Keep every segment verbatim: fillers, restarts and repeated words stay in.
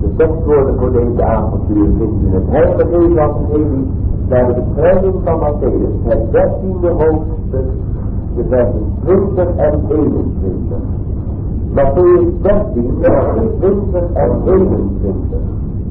De tekstwoorden voor deze avontuur vinden in het heilige evangelie naar de beschrijving van Matthäus, het dertiende hoofdstuk, de versen twintig en eenentwintig. Matthäus dertien, versen twintig en eenentwintig.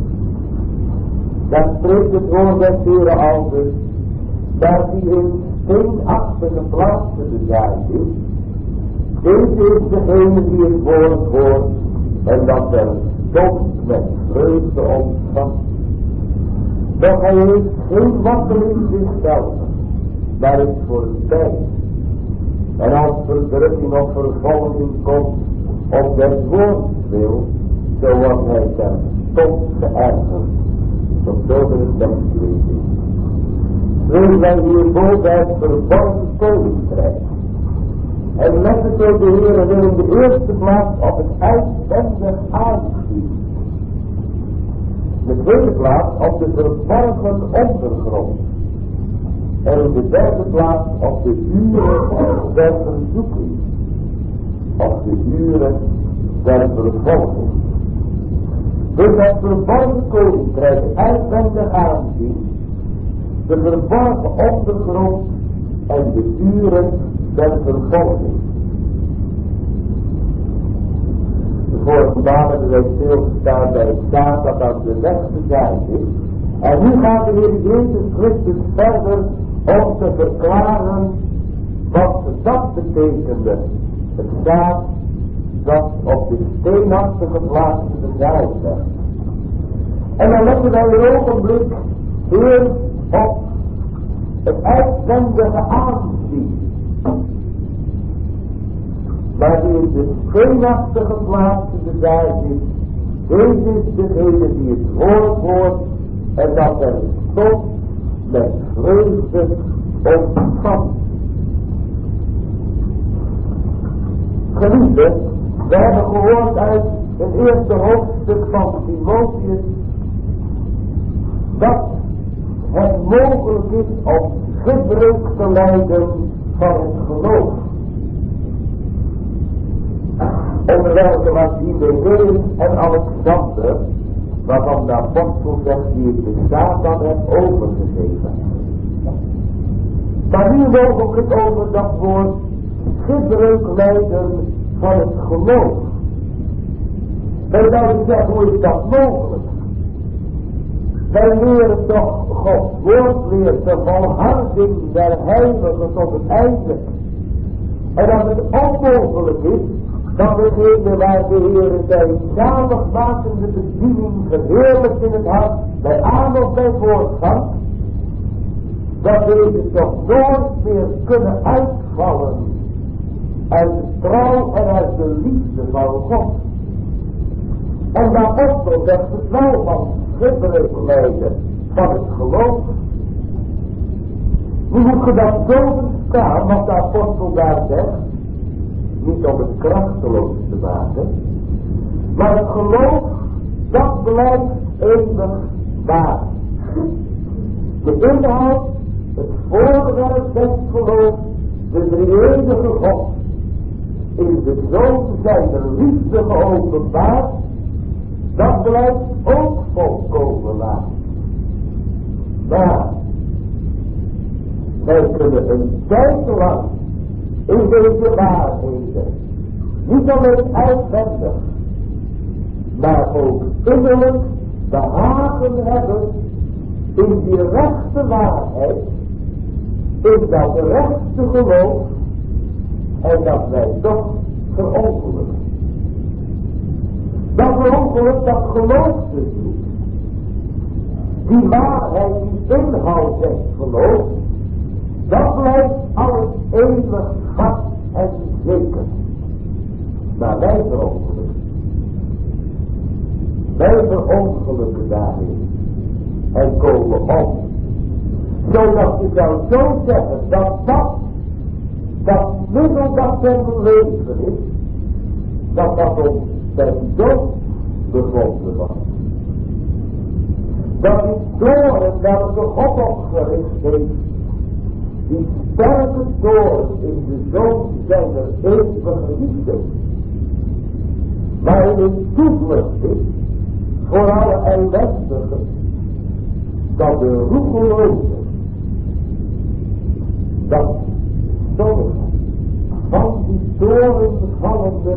Dan spreekt het woord des Heeren aldus, dat hij in steenachtige plaatsen bezaaid is. Deze is degene die het woord hoort en dat er soms met vreugde ontvangt. Doch hij heeft geen wakkel in zichzelf, maar is voor een tijd. En als verdrukking of vervolging komt op des woords wil, zo wordt hij terstond geërgerd. Tot zover de tekstlezing. Lezen wij hierboven het verborgen koninkrijk. En letten door de Heer wil in de eerste plaats op het uitwendig aanzien. In de tweede plaats op de verborgen ondergrond. En in de derde plaats op de uren der verzoeking. Op de uren der vervolging. Dus het verborgen koninkrijk, het uitwendig aanzien, de verborgen ondergrond en de uren der vervolging. De vorige dagen hebben wij stilgestaan bij het staat dat aan de rechterzijde is. En nu gaat de Heer Jezus Christus verder om te verklaren wat dat betekende. Het staat dat op de steenachtige plaatsen bezaaid werd. En dan letten wij een ogenblik eerst op het uitwendige aanzien. Maar die in de steenachtige plaatsen bezaaid is, deze is degene die het woord hoort en dat er stond met vreugde ontvangt. Geliefden, we hebben gehoord uit het eerste hoofdstuk van Timotheus dat het mogelijk is om gebruik te lijden van het geloof. Onder welke was Hymeneus en Alexander, waarvan de apostel zegt die het de Satan heeft overgegeven. Maar nu een ogenblik over dat woord gebruik lijden van het geloof. Wij zouden zeggen, hoe is dat mogelijk? Wij leren toch Gods woord, leert de volharding der heiligen tot het einde. En als het onmogelijk is, dat degene waar de Heer zijn zaligmakende bediening verheerlijkt in het hart, bij aan of bij voortgang, dat deze toch nooit meer kunnen uitvallen uit de trouw en uit de liefde van God. En de apostel zegt het wel van schipperlijk lijden van het geloof. Nu moet je dat zo verstaan wat de apostel daar zegt, niet om het krachteloos te maken, maar het geloof, dat blijft eeuwig waar. De inhoud, het voorwerp des geloof, de drie-enige God, in de Zoon zijn liefde geopenbaard, dat blijft ook volkomen waar. Maar wij kunnen een tijd lang in deze waarheden niet alleen uitwendig, maar ook innerlijk behagen hebben in die rechte waarheid, in dat rechte geloof, en dat wij toch verongelukken. Dat verongeluk, dat gelooft dus niet. Die waarheid, die inhoud het geloof, dat blijft alles eeuwig vast en zeker. Maar wij verongelukken. Wij verongelukken daarin. En komen om. Zodat je zou zo zeggen dat dat, dat middel dat ten leven is, dat dat ons ten dood bevonden was. Dat die toren welke God opgericht heeft, die sterke toren in de Zoon zijner eeuwige liefde, waarin het toevlucht is voor alle ellendigen, dat de roekeloze, dat sommige van die torenvallende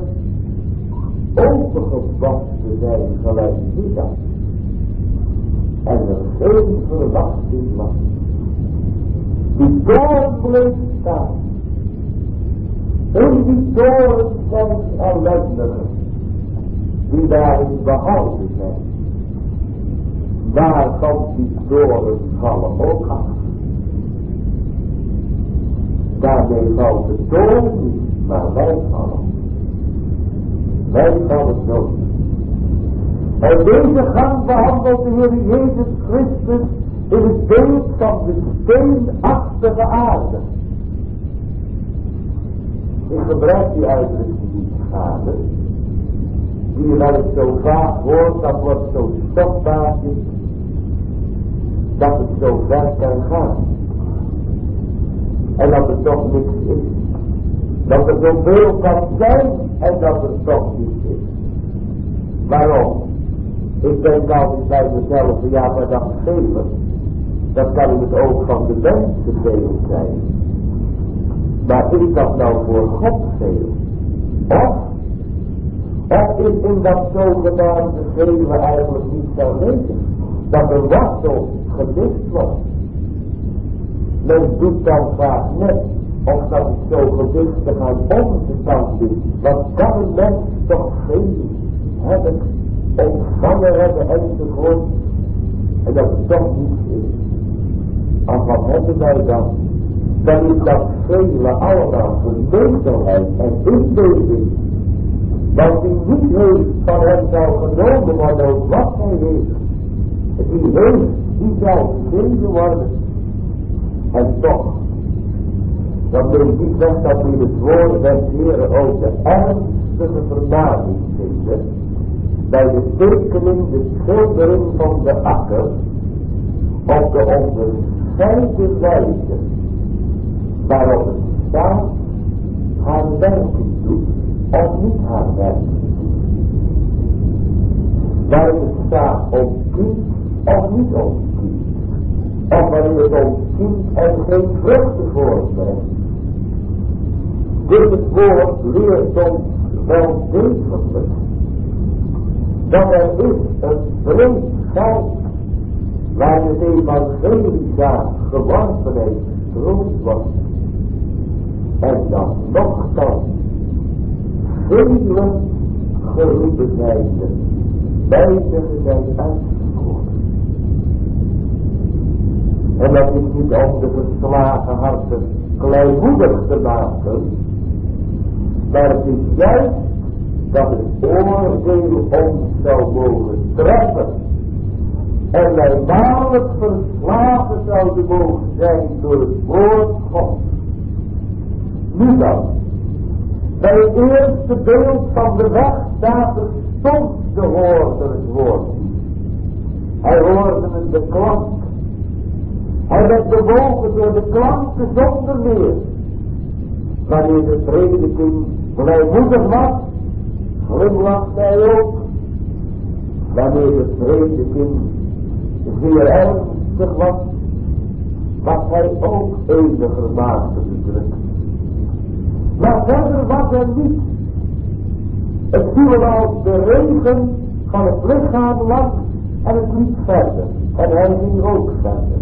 opengewassen zijn gelijk Judas en er geen verwachting was. Die toren bleef staan. In die toren zijn ellendigen die daarin behouden zijn. Daar komt die toren vallen ook af. Daarmee valt de toren niet, maar wij vallen. Wij vallen dood. En deze gang behandelt de Heer Jezus Christus in het beeld van de steenachtige aarde. Ik gebruik die uitdrukking niet, vader. Die wel eens zo vaag wordt, dat wordt zo stokbaar is, dat het zo ver kan gaan. En dat er toch niks is. Dat er zoveel kan zijn en dat er toch niets is. Waarom? Ik denk altijd bij mezelf, ja maar dat vele, dat kan in het oog van de mensen veel zijn. Maar is dat nou voor God veel? Of, of is in dat zogenaamde vele eigenlijk niet aanwezig? Dat er wortel gemist wordt. Men doet dan vaak net of dat het zo gewichtig aan onze kant is. Wat kan een mens toch veel hebben, ontvangen hebben enzovoort. En dat het toch niet is. En wat hebben wij dan? Dan is dat vele allemaal vermetelheid en inbeelding. Want die niet heeft van hem zou genomen worden ook wat hij heeft. Die heeft, die zou gegeven worden. En toch, dan neemt niet weg dat we in het woord des Heeren ook de ernstige vermaning vinden bij de tekening, de schildering van de akker op de onderscheiden wijze waarop het staat haar werking doet of niet haar werking doet. Waarin het staat om kind of niet om kind. Of wanneer het om kind en geen vruchten voortbrengt. Dus het woord leert ons wel degelijk dat er is een breed veld waar het evangeliezaad geworpenheid gestroomd wordt. En dat nogthans vele geroepen zijnde wijzigen zijn uitgevoerd. En dat is niet om de verslagen harten kleinmoedig te maken, maar het is juist dat het oordeel ons zou mogen treffen en wij waarlijk verslagen zouden mogen zijn door het woord God. Nu dan, bij het eerste beeld van de weg staat er stond te horen het woord. Hij hoorde het de klank. Hij werd bewogen door de klanken zonder meer. Wanneer de prediking blijmoedig was, glimlachte hij ook. Wanneer de prediking zeer ernstig was, was hij ook enigermate bedrukt. Maar verder was er niet. Het viel als de regen van het lichaam langs en het liep verder. En hij ging ook verder.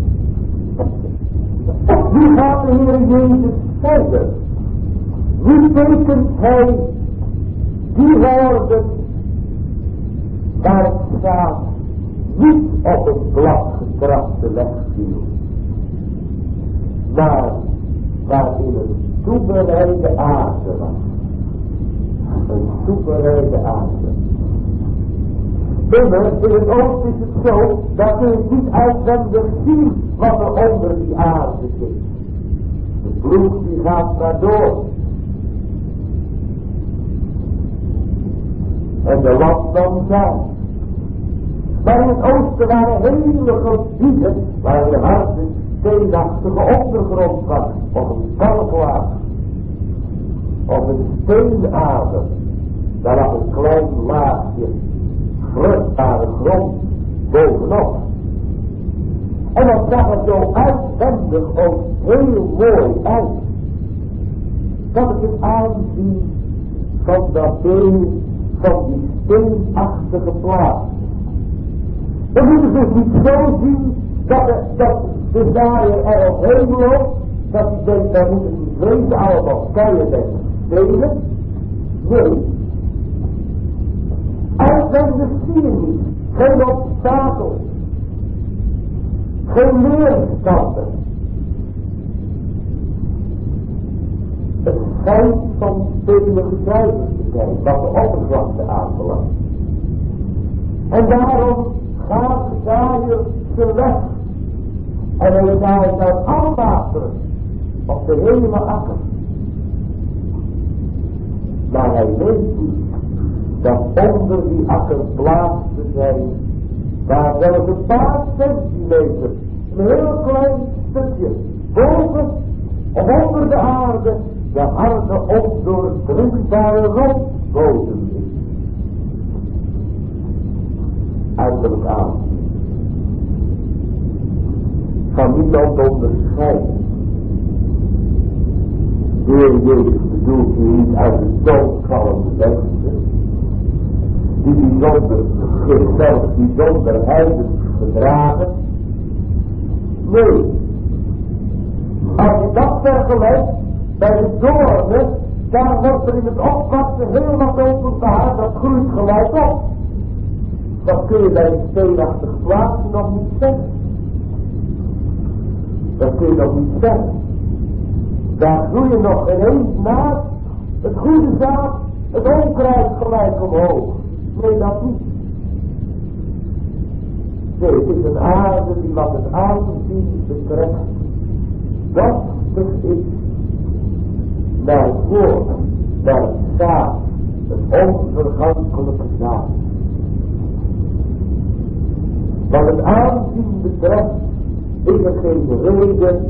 Nu gaat de Heer Jezus verder. Nu tekent hij die woorden waar het staat niet op een glad getrapte weg viel, maar waarin een toebereide aarde was. Een toebereide aarde. Binnen in het oosten is het zo dat je niet uitwendig ziet wat er onder die aarde zit. De ploeg die gaat maar door. En de landman zijn. Maar in het oosten waren hele gebieden waar de harde steenachtige ondergrond was. Of een kalkwaag. Of een steenader. Daar lag een klein laagje vruchtbare grond. eindig ook heel mooi uit. Dat is het aanzien van dat deel van die steenachtige plaats. We moeten dus niet zo zien dat de, dat de zaaier er op heen loopt, dat hij denkt, daar moeten die vrezen allemaal keien en stenen. Nee. Uit zijn geschiedenis, geen obstakels, geen weerstanden. Het schijnt van stevige cijfers te zijn, wat de oppervlakte aanbelangt. En daarom gaat de zaaier zijn weg. En hij zaait naar alle wateren op de hele akker. Maar hij weet niet dat onder die akker plaatsen zijn, waar zelfs een paar centimeter, een heel klein stukje, boven of onder de aarde, de harde ondoordrugbare rotsbodem is. Uiterlijk aan. Van niemand onderscheiden. De Heer Jezus bedoelt hier niet uit de dood vallende mensen, die bijzonder, zichzelf bijzonder heidens gedragen. Nee. Als je dat vergelijkt bij de doornen, daar wordt er in het opwassen heel wat openbaar, dat groeit gelijk op. Dat kun je bij een steenachtig plaats nog niet zeggen. Dat kun je nog niet zeggen. Daar groeien nog ineens naast het goede zaad, het onkruid gelijk omhoog. Nee, dat niet. Nee, het is een aarde die wat het aanzien betreft dorstig is naar het woord, naar het zaad, het onvergankelijke zaad. Wat het aanzien betreft is er geen reden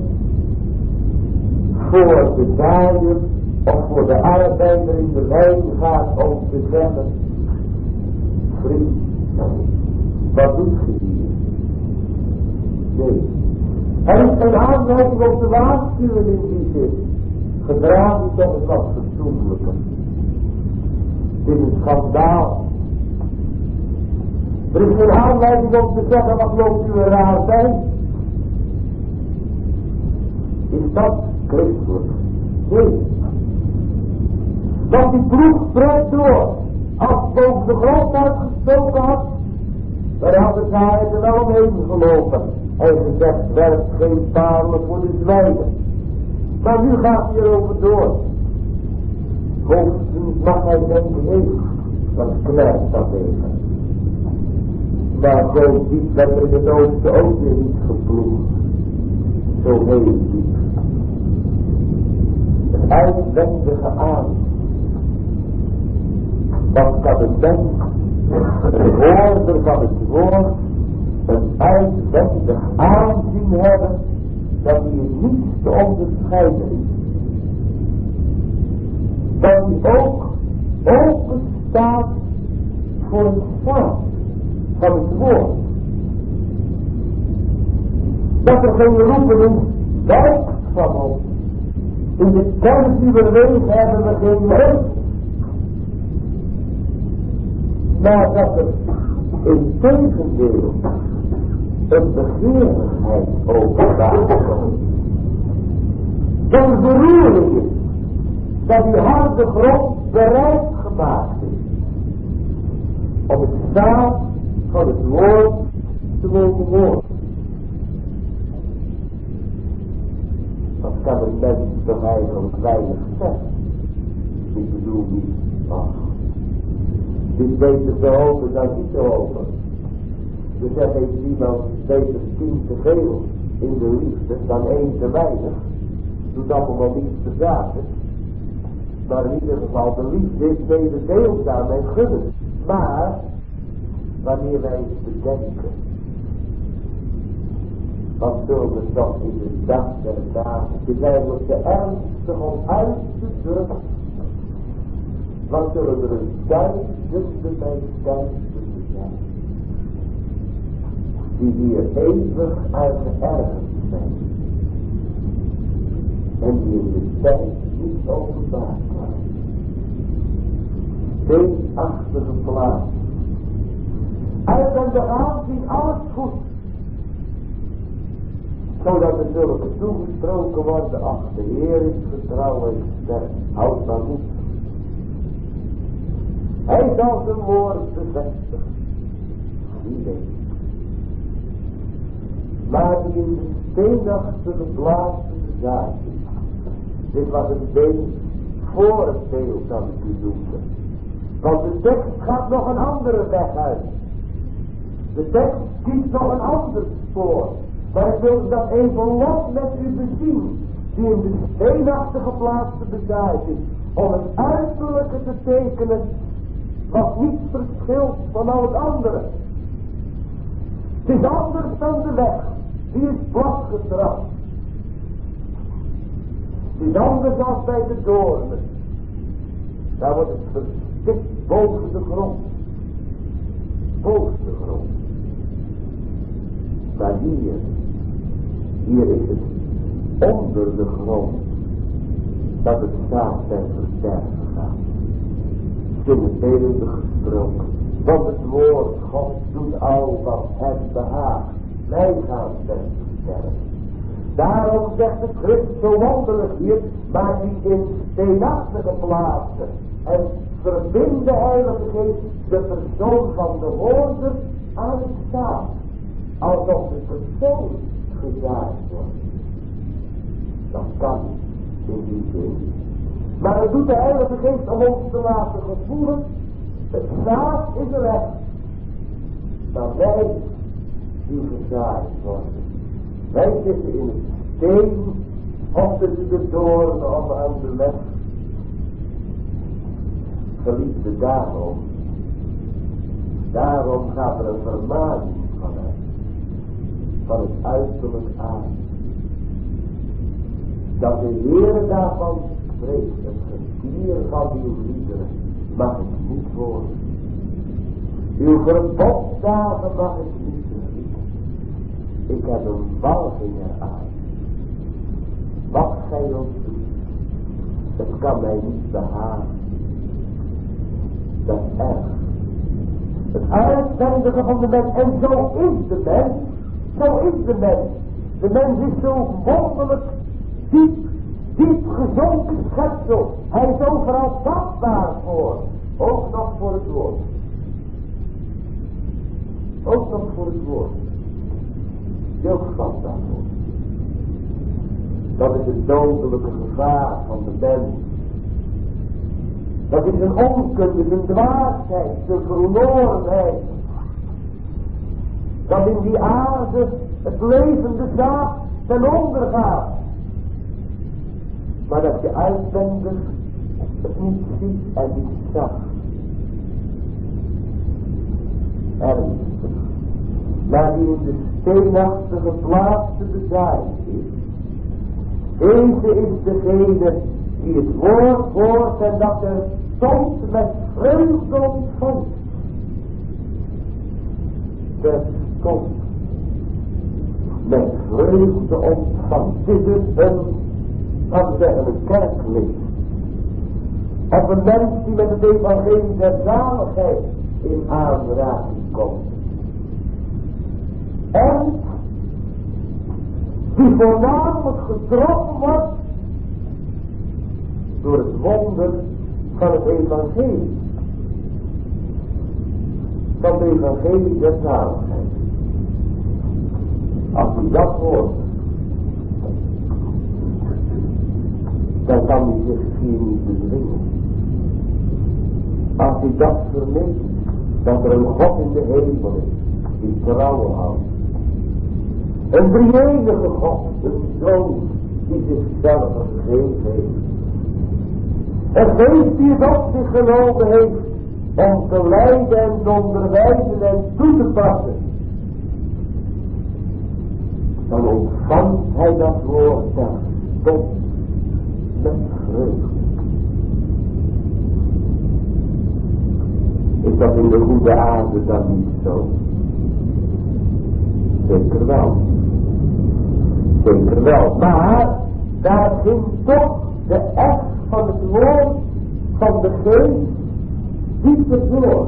voor de zaaier of voor de arbeider in de wijngaard om te zeggen: vriend, wat doet je hier? Nee. Er is geen aanwijzing op de waarschuwen in die zin. Gedraag je toch eens wat fatsoenlijker. Dit is een schandaal. Er is geen aanleiding om te zeggen: wat loopt u er raar bij? Is dat christelijk? Nee. Want die ploeg spreekt door. Als boven de grond uitgestoken had, dan had de zaaier er wel omheen gelopen. En gezegd: werkt geen parelen voor de zwijnen. Maar nu gaat hij erover door. Hoogstens mag hij denken: hé, wat knerpt dat even. Maar zo diep werd er in het oosten ook weer niet geploegd. Zo heel diep. Het uitwendige aan. Wat kan het mens, een hoorder van het woord, een uitwendig aanzien hebben, dat hij niets te onderscheiden is. Dat hij ook open staat voor het zaad van het woord. Dat er geen roepen is, wijkt van ons. In de kennis die we weten hebben we geen recht. Maar dat er in tegendeel een begeerlijkheid openbaart. Dat er beroering is. Dat die harde grond bereid gemaakt is. Om het zaad van het woord te mogen worden. Dat kan een mens toch eigenlijk weinig zeggen. Ik bedoel niet, ach, het is beter te open dan niet te open. Dus zegt heeft iemand beter tien te veel in de liefde dan één te weinig. Doet allemaal niets te zaken. Maar in ieder geval, de liefde is mededeelzaam en gunnend. Maar, wanneer wij eens bedenken, wat zullen we toch in de dag der dagen, het is eigenlijk te ernstig om uit te drukken. Wat zullen er een duizenden bij duizenden zijn, die hier eeuwig aan geërgerd zijn. en die in de tijd niet openbaar kwamen. Steenachtige plaats. Uit en de aanzien alles goed. Zodat er zulke toegesproken worden, ach, de Heer is getrouw en sterk, houd maar moed. Hij zal zijn woord bevestigen. Wie weet. Maar die in de steenachtige plaats gezaaid is. Dit was een beetje voor het beeld dat ik u noemde. Want de tekst gaat nog een andere weg uit. De tekst kiest nog een ander spoor. Maar ik wil dat even los met u bezien. Die in de steenachtige plaats bezaaid is. Om het uiterlijke te tekenen. Wat niet verschilt van al het andere. Het is anders dan de weg. Die is platgetrapt. Het is anders dan bij de doornen. Daar wordt het verstikt boven de grond. Boven de grond. Maar hier, hier is het onder de grond. Dat het zaad ten verderven gaat. Zinnebeeldig gesproken. Want het woord God doet al wat het behaagt. Wij gaan ten verderven. Daarom zegt de Christ zo wonderlijk hier, maar die in steenachtige plaatsen. En verbindt de Heilige Geest de persoon van de hoorder aan het zaad. Alsof de persoon gezaaid wordt. Dat kan in die zin. Maar het doet de Heilige Geest om ons te laten gevoelen. Het zaad is er weg. Dat wij die gezaaid worden. Wij zitten in het steen of tussen de doornen of aan de weg. Geliefde, daarom. Daarom gaat er een vermaning vanuit. Van het uiterlijk aan. Dat de Heer daarvan spreekt. Het gestier van uw liederen mag ik niet worden. Uw verboddagen mag ik niet genieten. Ik heb een walging eraan. Wat gij ook doet, het kan mij niet behagen. Dat is erg. Het uitwendige van de mens. En zo is de mens. Zo is de mens. De mens is zo wonderlijk diep, diep gezonken schepsel. Hij is overal vatbaar voor. Ook nog voor het woord. Ook nog voor het woord. Heel vatbaar voor. Dat is het dodelijke gevaar van de mens. Dat is een onkunde, een dwaasheid, een verlorenheid. Dat in die aarde het levende zaad ten onder gaat. Maar dat je uitwendig het niet ziet en niet zag. Ernstig. Maar die in de steenachtige plaats te bezaaid is. Deze is degene die het woord hoort en dat er stond met vreugde ontvangt. Er stond met vreugde ontvangt. Dit is een, laten we zeggen, een kerklid. Of een mens die met het evangelie der zaligheid in aanraking komt. En die voornamelijk getroffen wordt door het wonder van het evangelie. Van het evangelie der zaligheid. Als u dat hoort, dan kan u zich hier niet bedwingen. Als u dat verneemt, dat er een God in de hemel is, die trouw houdt. Een drie-enige God, een Zoon, die zichzelf gegeven heeft. Een geest die het op zich genomen heeft om te leiden en te onderwijzen en toe te passen. Dan ontvangt hij dat woord terstond met vreugde. Is dat in de goede aarde dan niet zo? Zeker wel. Zeker wel. Maar daar ging toch de echt van het woord van de geest dieper door.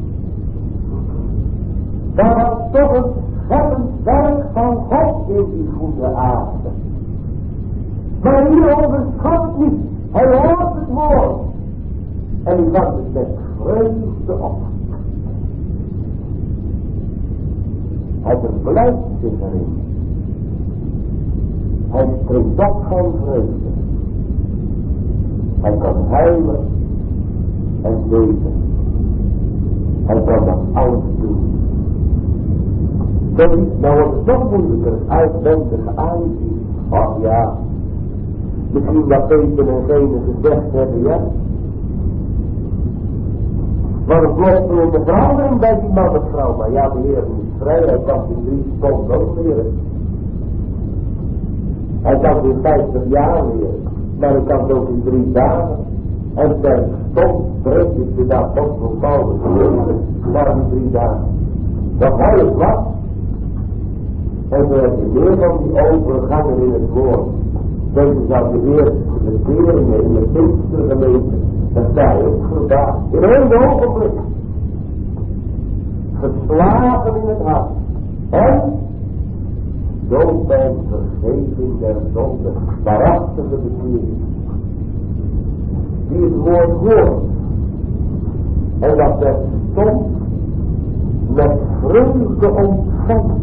Daar was toch een scheppend werk van God in die goede aarde. Maar hier overschat niet. Hij hoort het woord. En hij vangt het met vreugde op. Hij verblijft zich erin. Hij springt op van vreugde. Hij kan huilen en leven. Hij kan dat alles doen. Zo niet, nou wordt het nog moeilijker uitwendig aanzien. Ach ja, misschien dat Peter en Gene gezegd hebben, ja. Maar een plotselinge verandering bij die man en vrouw. Maar ja, de Heer is vrij, hij kan in drie seconden ook leren. Hij kan het in vijftig jaar leren, maar hij kan het ook in drie dagen. En terstond breekt het de apostel Paulus leven, maar in drie dagen. Dat hij het was. En we hebben meer van die overgangen in het woord. Deze zou de eerste verkeringen in de Pinkstergemeente. Dat zij ook vandaag in één ogenblik geslagen in het hart. En zo bij vergeving der zonde, waarachtige bekering. Die het woord hoort. En dat er stond met vreugde ontvangt.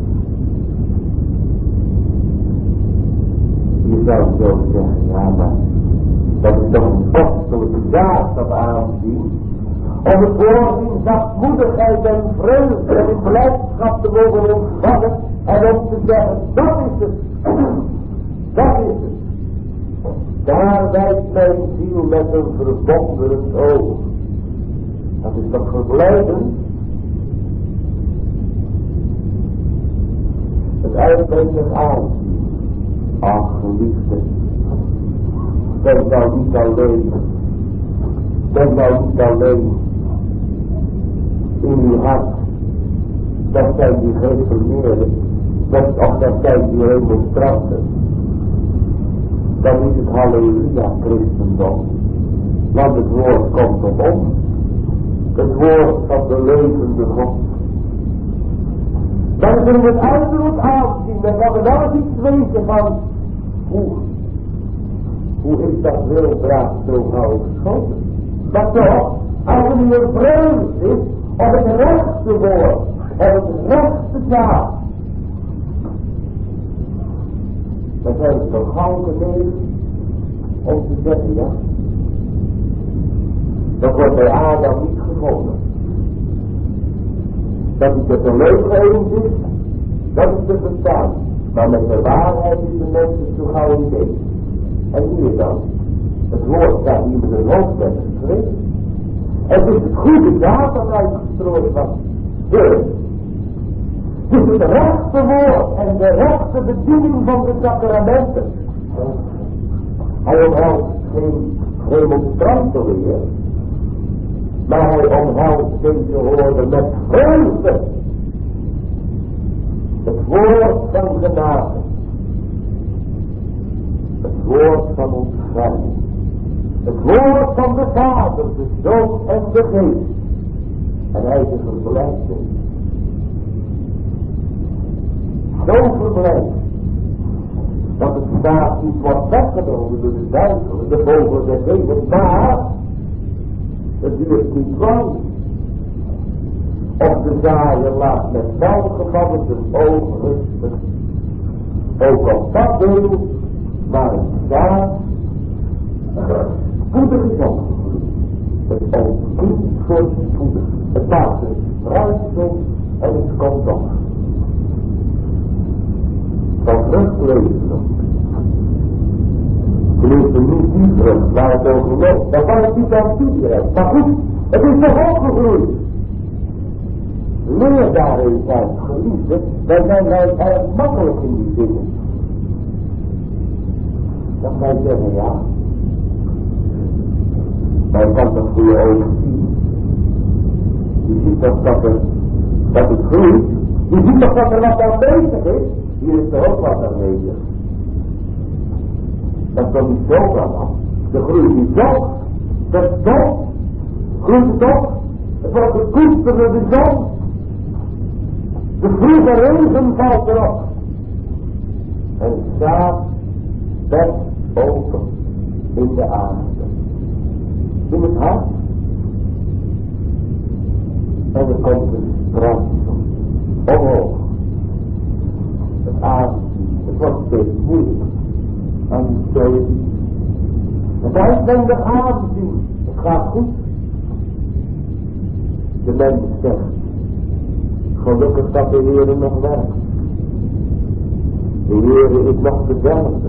Je zou zo zeggen, ja maar dat is toch een kostelijke zaak dat aanzien. Om het woord in zachtmoedigheid en vreugde en in blijdschap te mogen ontvangen. En om te zeggen, dat is het. Dat is het. Daar wijst mijn ziel met een verwonderend oog. Dat is toch verblijdend. Het uitwendig aanzien. Ach, geliefde. Ben nou niet alleen. Ben nou niet alleen. In uw hart. Dat zijn die gereformeerden. Dat, of dat zijn die remonstranten. Dan is het halleluja christendom. Want het woord komt op ons. Het woord van de levende God. Dan kunnen we het uiterlijk aanzien. Dan gaan we wel eens iets weten van hoe, hoe is dat wildraad zo gauw geschoten. Maar toch, als er nu een vreugd is op het rechte woord, op het rechte zaad, dan zijn we toch gauw genegen om te zeggen, ja. Dat wordt bij Adam niet gevonden. Dat het er te leugen eens is, dat is te verstaan. Maar met de waarheid is de mensen zo gauw niet eens. En hier dan, het woord staat hier met een hoofdletter geschreven. Het is het goede zaad dat uitgestrooid was. Dus, het is het rechte woord en de rechte bediening van de sacramenten. Hij omhelst geen remonstranten weer, maar hij omhelst deze woorden met vreugde. Het woord van genade. Het woord van ontferming. Het woord van de Vader, de Zoon en de Geest. En hij is verblijd. Zo verblijd. Dat het staat niet wordt weggenomen door de duivel, de vogel der hemel, maar het duurt niet lang. Of de zaaier laat met welgevallen zijn ogen rusten. Ook op dat deel waar het zaad spoedig is opgegroeid. Het ontkiet voor spoedig. Het maakt een bruisel en het komt op. Van vrucht leven nog. Geliefde niet die vrucht waar het over loopt. Dan kan het niet aan toegeven. Maar goed, het is toch opgegroeid. Leer daarin uit, geliefde, dan zijn wij erg makkelijk in die dingen. Dan kan je zeggen, ja, maar je kan toch voor je ogen zien. Je ziet toch dat, er, dat het groeit. Je ziet toch dat er wat aan bezig is. Hier is er ook wat aan bezig. Dat is toch niet zo dan? De groeit niet zo. Dat is toch. Groeit het op. Het wordt gekoesterd door de zon. De vroege regen valt erop. En staat best open in de aarde. In het hart. En er komt een stransel. Omhoog. Het aanzien. Het wordt steeds moeilijker. En steeds. Het uitwendig aanzien. Het gaat goed. De mens zegt. Gelukkig dat de Heere nog werkt. De Heere is nog dezelfde.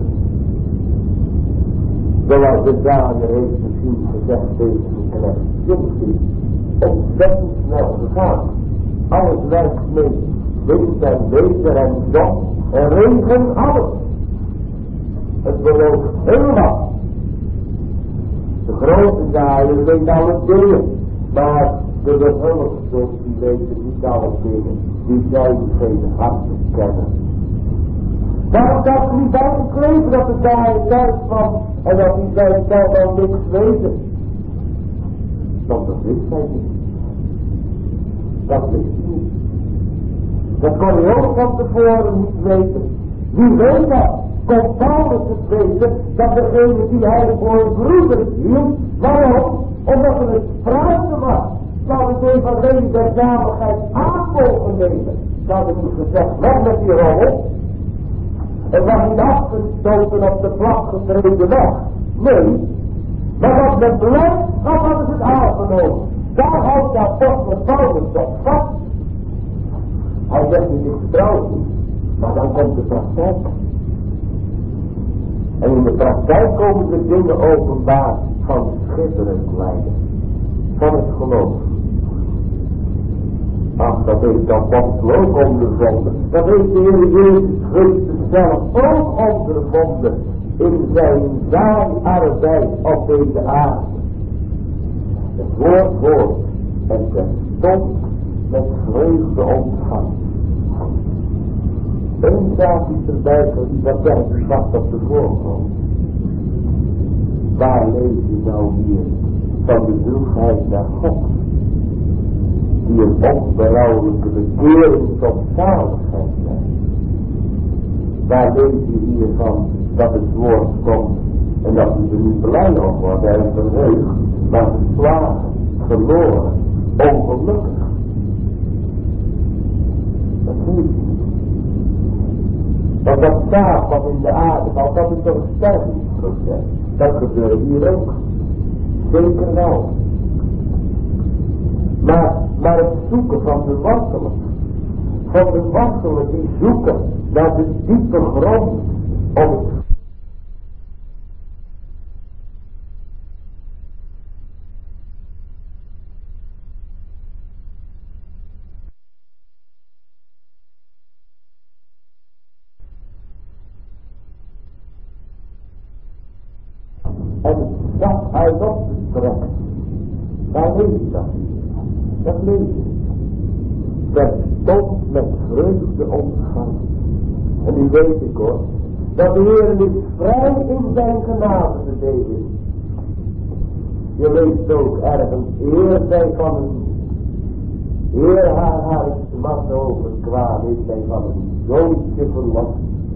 Zoals de zaaier heeft misschien gezegd tegen zijn knecht. Jongens, ontzettend snel gegaan. Alles werkt mee. Wind en weter en zon en regen, alles. Het belooft helemaal. De grote zaaier weet alle dingen. Maar de behulpstof die weten niet alle dingen. Die zijn geen hart te kennen. Daarom kan het niet bijgeschreven dat de zaaier thuis kwam. En dat die zei, zou wel niks weten. Want dat wist hij niet. Dat wist hij niet. Dat kon hij ook van tevoren niet weten. Wie weet dat? Kon Paulus het weten dat degene die hij voor broeder hield, waarom? Omdat er een sprake was. Zou het evangelie der zaligheid aan mogen nemen. Zou het niet gezegd, weg met die rommel. En was niet afgestoten op de vlak getreden weg. Nee, maar wat met blijdschap hadden ze het aangenomen. Daar houdt de apostel Paulus toch vast. Hij zegt niet, ik vertrouw niet, maar dan komt de praktijk. En in de praktijk komen de dingen openbaar van schitterend lijden. Van het geloof. Ach, dat heeft de apostel ook ondervonden. Dat heeft de Heer Jezus Christus zelf ook ondervonden. In zijn zaaiarbeid op deze aarde. Het woord hoort en terstond met vreugde ontvangen. Eén zaak is erbij, dat werkt vast op de voorgrond. Waar lees je nou hier van de droefheid naar God? Die een onberouwelijke bekering tot zaligheid brengt. Waar lees je hiervan dat het woord komt en dat we er niet blij op worden en verheugd, maar verslagen, verloren, ongelukkig. Dat lees je niet. Want dat zaad wat in de aarde valt, dat is toch een stervingsproces. Dat gebeurt hier ook. Zeker wel. Maar, maar het zoeken van de wortelen, van de wortelen die zoeken naar de diepe grond om het en het zat uit op te trekken. Daar lees je dat niet. Dat lees je. Terstond met vreugde ontgaan. En nu weet ik hoor, dat de Heer is vrij in zijn genade te delen. Je leest ook ergens, eer zij van een, eer haar hart wat overkwam, is zij van een zoontje verlost.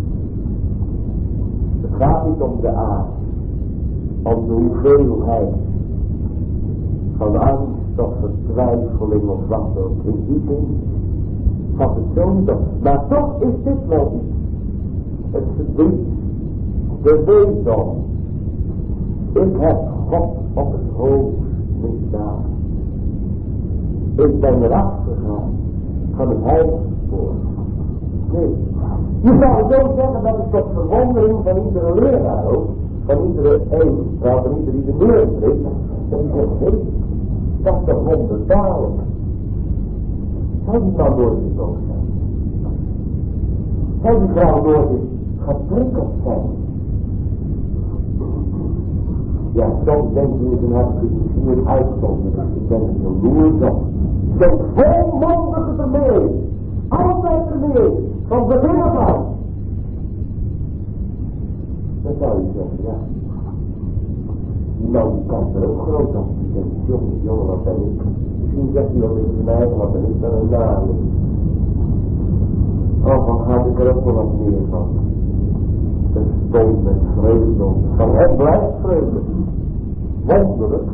Het gaat niet om de aard, om de hoeveelheid van angst of vertwijfeling of wat ook. In die ding gaat het zo niet op. Maar toch is dit wel iets. Het verdriet, de weedom. Ik heb God op het hoofd misdaan. Ik ben eraf gegaan van het heilspoor. Nee. Je zou zo zeggen dat het tot verwondering van iedere leraar ook, van iedere een, van iedere die de leer spreekt, dat hij zegt, hé, dat is toch wonderbaarlijk. Zou die man doorgestoken zijn? Zou die vrouw doorgestoken geprikkeld zijn? Ja, soms denk je, dan heb ik misschien een uitzondering. Ik ben er jaloers op. Ik ben volmondig ermee. Altijd ermee. Van begin af aan. Dan zou je zeggen, Ja. Nou, die kans er ook groot op. Die denkt, jongen, jongen, wat ben ik? Misschien zegt hij wel eens mij, wat ben ik dan een naam? Oh, wat had ik er ook wel wat meer van? Het stond met vreugde. Van hem blijft vreugde. Wonderlijk.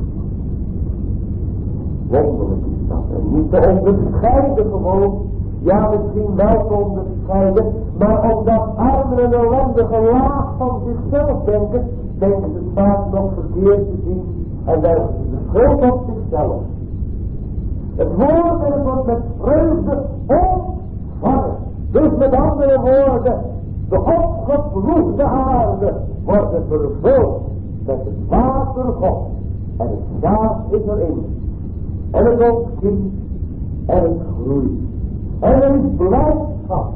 Wonderlijk is dat. En niet te onderscheiden gewoon. Ja, misschien wel te onderscheiden. Maar op dat arme en ellendige laag van zichzelf denken. Denken ze vaak nog verkeerd te zien. En werken ze de schuld op zichzelf. Het woord wordt met vreugde ontvangen. Dus met andere woorden. De opgeploegde aarde wordt vervuld met het water God. En het zaad is erin. En het ontkiet. En het groeit. En er is blijdschap.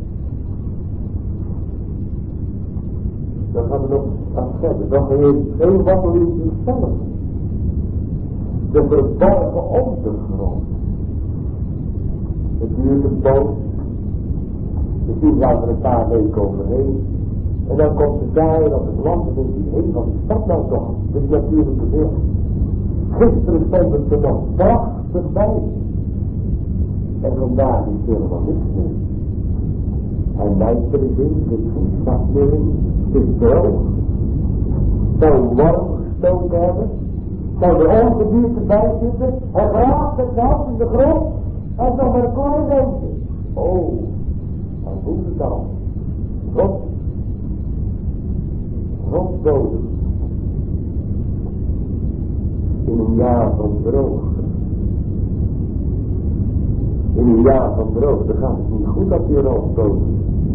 Dan gaan we nog aan verder. Dan heeft geen wappel in zichzelf. De verborgen ondergrond. Het duurt een poos. Misschien gaan er een paar weken overheen. En dan komt de zaaier op het land en denkt hij, hé, wat is dat nou toch? Dat is natuurlijke wereld. Gisteren stond het er nog prachtig bij. En vandaag is er helemaal niks meer. Hij lijkt er eens in, er is geen stad meer in. Het is droog. Zou warm gestoken hebben. Zou er ongedierte bij zitten. En raakt het hand in de grond. En nog maar een klein beetje. Oh, dan moet het al. Rot. Rotdoden. In een jaar van droogte. In een jaar van droogte gaat het niet goed op die rotdoden.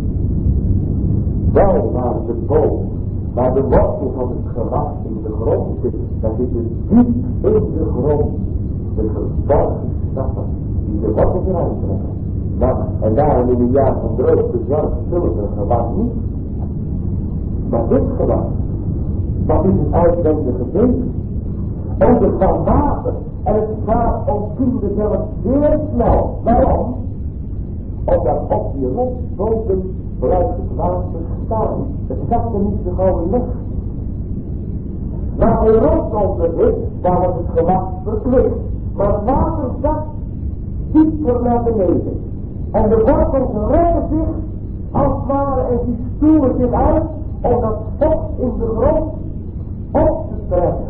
Wel waar de boom, waar de wortel van het gewas in de grond zit, dan zit het diep in de grond. De verborgen stappen die de wortel eruit trekken. Nou, en daarom in een jaar van droogte zorgt zulke gewas niet. Maar dit gewas, dat is het uitwendige beest. En het van water. En het gaat ontkiemde zelfs zeer snel. Waarom? Omdat op die rotboten blijft het water staan. Het gaat er niet zo gauw weg. Waar de rot onder zit, daar wordt het gewas verkwikt. Maar het water zakt dieper naar beneden. En de wortels rekken zich als het ware en die stuwen zich uit om dat vocht in de grond op te trekken.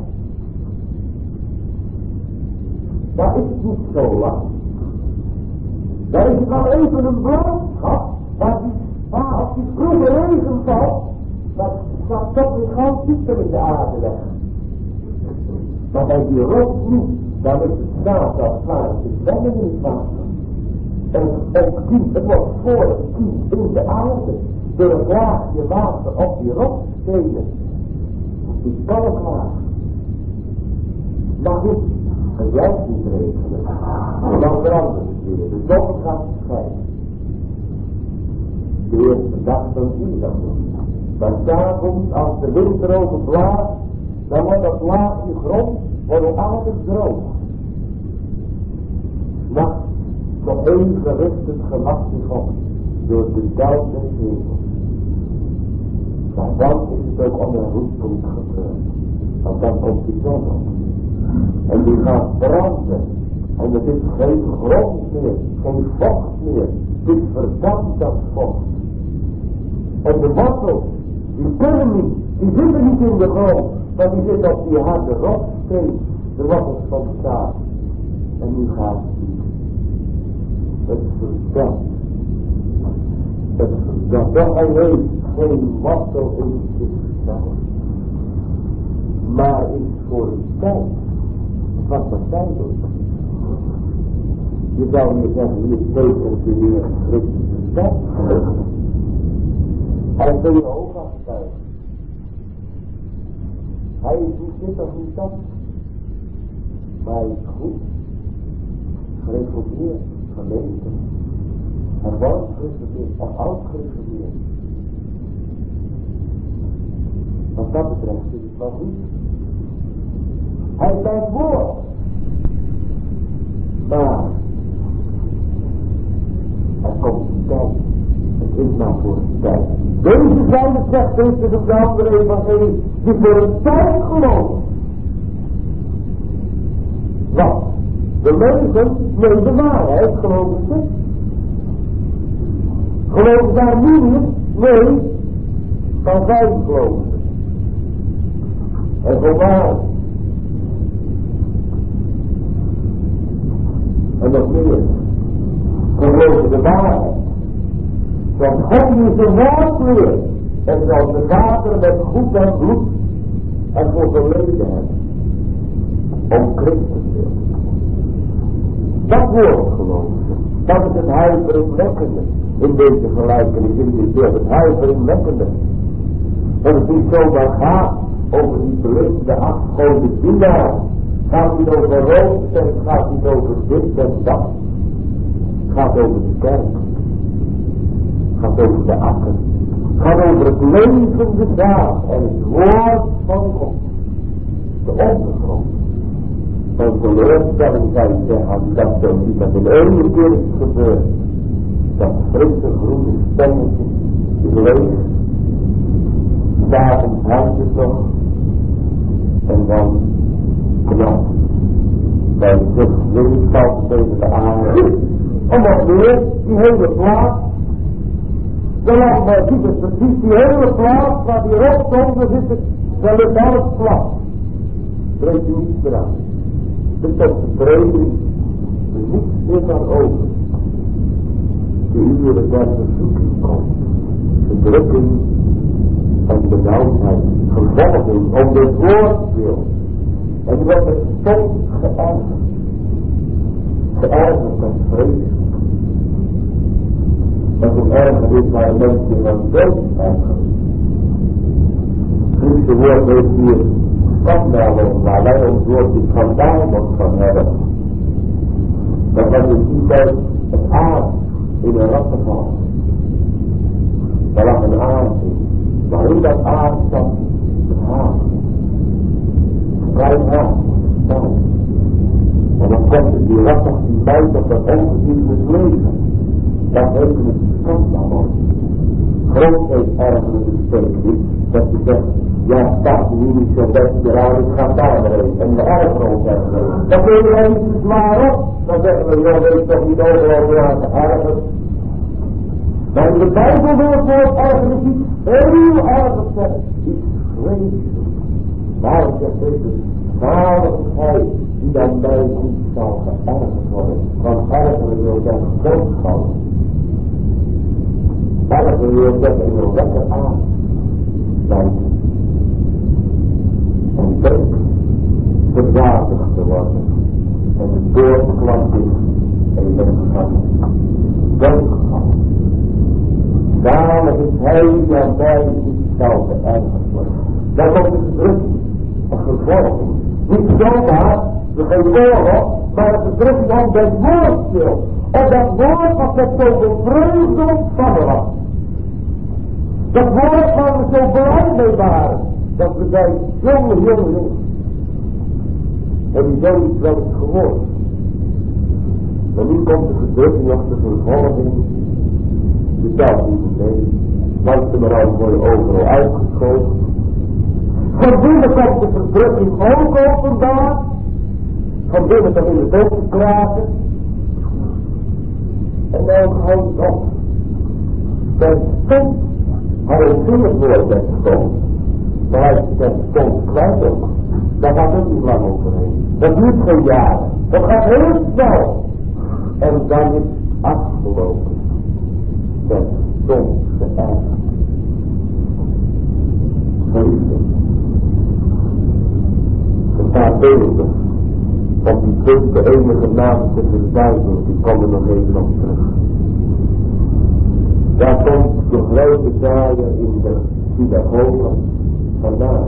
Dat is niet zo lang. Daar is het wel even een blijdschap, waar die, waar als die vroege regen valt, dat gaat toch weer gauw dieper in de aarde weg. Maar bij die rot niet, dan is het zaad als het ware te zwemmen in het water. En het kind, het wordt voor het kind in de aarde, door een laagje water op die rotstenen. Die kalklaag. Maar goed, het blijft niet regenen. En dan verandert het weer. De zon gaat schijnen. De eerste dag dan zie je dat nog. Maar s'avonds, als de wind erover blaast, dan wordt dat laagje grond, wordt alles droog. Nachts, nog even rust het gewas zich op, door de dauw des hemels. Maar dan is het ook onherroepelijk gebeurd. Want dan komt die zon op. En die gaat branden. En er is geen grond meer, geen vocht meer. Het is verdampt dat vocht. En de wortels, die kunnen niet, die zitten niet in de grond. Maar die zitten op die harde rotsteen, de wortels van de zaad. En nu gaat het niet. Het verdampt. Het verdampt. Doch hij heeft geen wortel in zichzelf. Maar is voor een tijd. Wat dat tijdelijk. Je zou hier zeggen, hier tekent de Heer Christus de tijd. Hij wil je oog afstuigen. Hij is niet dit of niet dat. Maar hij is goed. Gereformeerd, gemeente. Hervormd gereformeerd, of oud gereformeerd. Wat dat betreft is het wel goed. Hij blijft woord. Maar er komt een tijd. Het is maar voor een tijd. Deze zijn het, zegt Christus op de andere evangelie, die voor een tijd geloven. Wat? De leugen, nee, de waarheid, geloven ze. Geloven daar niet? Nee, van vijf geloven ze. En voorwaar. En nog meer. Geloven de waarheid. Zoals God nu zijn woord leert. En zoals de Vader met goed en bloed en voor geleden hebben. Om Christus wil. Dat woord geloven. Dat is het huiveringwekkende. In deze gelijkenis, in dit beeld. Het huiveringwekkende. En het niet zomaar gaat over die belichte afgoden dienaar. Gaat niet over rood en het gaat niet over dit en dat. Het gaat over de kerk. Het gaat over de akker. Het gaat over het levende zaad en het woord van God. De ondergrond. En teleurstelling zou je zeggen, dat zo niet dat in één keer is gebeurd. Dat frisse groene stemmetje is leeg. Daar onthangt het nog. En dan knap. Bij zich wind valt tegen de aarde. En wat meer, die hele plaats. Dan laat maar zien, het precies die hele plaats waar die rots onder zitten. Dan ligt alles plat. Breekt u niets meer aan. Het is tot de training. Er is niets meer van over. De uren der verzoeking komt. Verdrukking en benauwdheid. Gevolging om dit woord wil. En die wordt met stof geërgerd. Geërgerd en vreselijk. En hoe erger is waar een mens zich aan dood ergert. Het Griekse woord heeft hier schandaal, waar wij ons woordje schandaal nog van hebben. Dat was in die tijd het aard in een rattenval. Daar lag een aard in. Maar in dat aard zat het haar. Klein haar. En dan komt het die rat nog die buiten dat dat ongedierte het leven. Dat heeft het schandaal wordt. Groot heeft ergens een steek dat je zegt, ja, staat nu niet zo best meer aan, ik ga daar maar heen. En de erfgrond zeggen we. Dan kun je er niet zwaar op. Dan zeggen we, joh, weet toch niet overal weer aan te ergen. Maar in de Bijbel wil het woord ergens iets heel erg zeggen. Iets vreselijks. Daarom zegt Christus, zalig hij die dan bij goed zal geërgerd worden. Want ergeren wil zeggen doodvallen. Ergeren wil zeggen, ik wil lekker aan. Lijken. En denk verwaardigd te worden. En de doorklank is en je bent gegaan. Doodgevallen. Zalig is hij die aan mij niet zal geërgerd worden. Dat komt de verdrukking en vervolging. Niet zomaar, we geen oorlog, maar de verdrukking om dat woord wil. Op dat woord wat met zoveel vreugde ontvangen was. Dat woord waar we zo blij mee waren. Dat we zijn jongen, jongen, jongen. En die zo iets wel eens geworden. Maar nu komt de verdrukking of de vervolging. Je telt niet mee. Langs de maar al worden overal uitgeschoten. Van binnen komt de verdrukking ook openbaar. Van binnen dan in het ook te kraken. En dan houdt op. Dat stond. Hij heeft veel het woord met stond. Maar hij is stond kwijt ook. Daar gaat ook niet lang overheen. Dat duurt geen jaren. Dat gaat heel snel. En dan is het afgelopen. Dat stond geërgerd. Geliefde. Een paar beelden. Op die punt de enige naam te verduidelijken. Die komen nog even op terug. Daar komt de grote zaaier in de synagoge vandaan.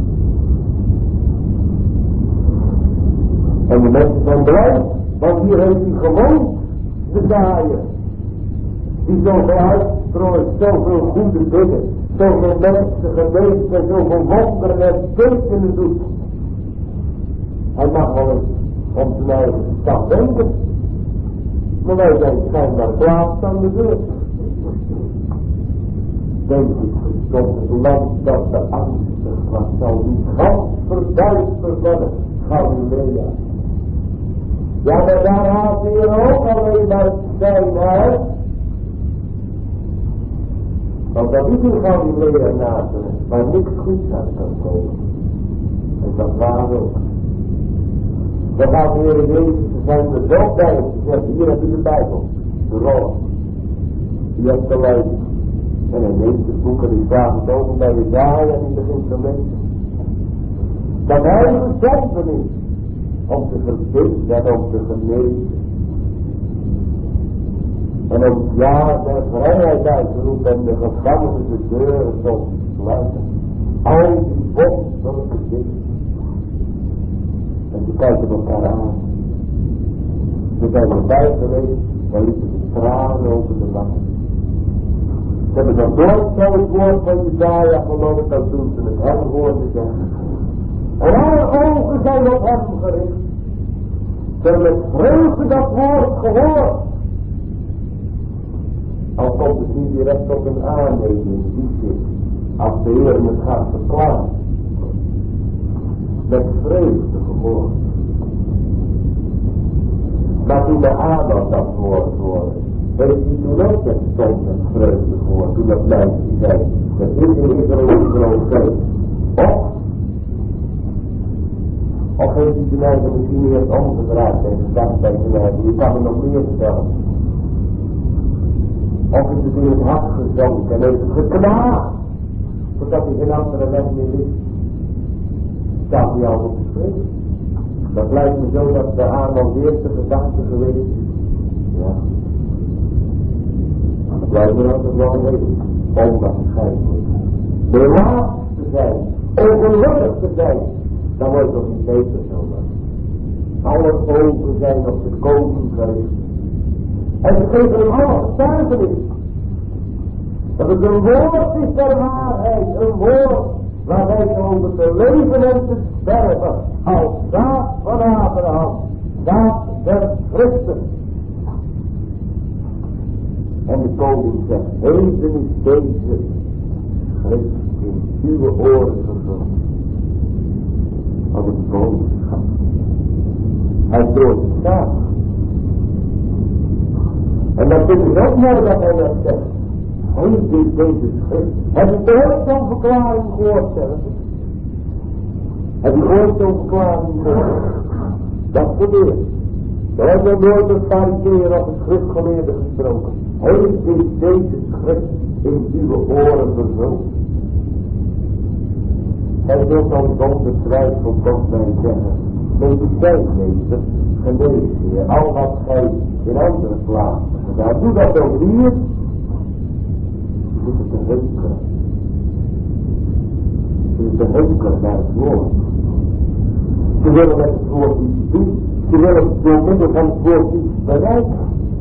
En de mensen zijn blij, want hier heeft hij gewoond, de zaaier. Die zoveel uitstrooit, zoveel goede dingen, zoveel mensen geweest en zoveel wonderen en tekenen doet. Hij mag wel eens om zijn eigen stad denken, maar wij zijn schijnbaar plaats aan de deur. denk ik tot het land dat de angstig was, zal niet gans verduisterd worden, Galilea. Ja, maar daar haalt hij ook alleen maar zijn uit. Want dat is in Galilea Nazareth, waar niks goeds aan kan komen. En dat waar ook. Dan gaat de Heer Jezus, ze zijn er zo bij, ze zegt, hier heb je de Bijbel, de rol. Je hebt gelijk. En hij neemt het boek en die vraagt het open bij Jesaja en die begint te lezen. Dat hij gezonden is om te verbinden en om te genezen. En om het jaar der vrijheid uit te roepen en de gevangenen de deuren tot te sluiten. Al die wonderlijke dingen. En die kijken elkaar aan. Ze zijn erbij geweest, dan liepen de tranen over de wangen. Ze hebben dan door zo het woord van Jesaja geloofd, dan doen ze het hem hoorden zeggen. En alle ogen zijn op hem gericht. Ze hebben met vreugde dat woord gehoord. Al komt het niet direct op een aanneming, die zit, als de Heer het gaat verklaren. Met vreugde gehoord. Maar toen de Adam dat woord hoorde, heeft hij toen ook met stond met vreugde gehoord. Toen dat meisje zei, dat is in Israël Israël vreugde. Of, of heeft hij toen eigenlijk misschien eerst omgedraaid en gedacht bij zijn eigen, je kan er nog meer vertellen. Of is het in het hart gezonken en heeft het geknaagd, zodat hij geen andere weg meer wist. Staat hij al op de schrift? Dat lijkt me zo dat de Adam de eerste gedachte geweest is. Ja. Maar dat lijkt me altijd wel een onwaarschijnlijk. Belaagd te zijn, ongelukkig te zijn, dan wordt het toch niet beter zo. Alle ogen zijn op de koning gericht. En ze geven hem alle getuigenis. Dat het een woord is der waarheid, een woord waar wij komen te leven en te sterven, als zaad van Abraham, zaad der Christen. En de koning zegt, heden is deze schrift in uw oren gevuld. Als het koningschap. Hij doodt het zaad. En dat vind ik ook mooi dat hij dat zegt. Heden is deze schrift. Heb je ooit zo'n verklaring gehoord, zelfs? Heb je ooit zo'n verklaring gehoord? Dat gebeurt. Er heeft nog nooit een fariseer of een schriftgeleerde gesproken. Heden is deze schrift in uw oren vervuld. Hij wil dan zonder twijfel tot mij zeggen. Deze tijdmeester, genees je al wat gij in andere plaatsen gedaan. Doe dat ook hier. Je zit te hunkeren. Je zit te hunkeren naar het woord. Ze willen met het woord iets doen. Ze willen door middel van het woord iets bereiken.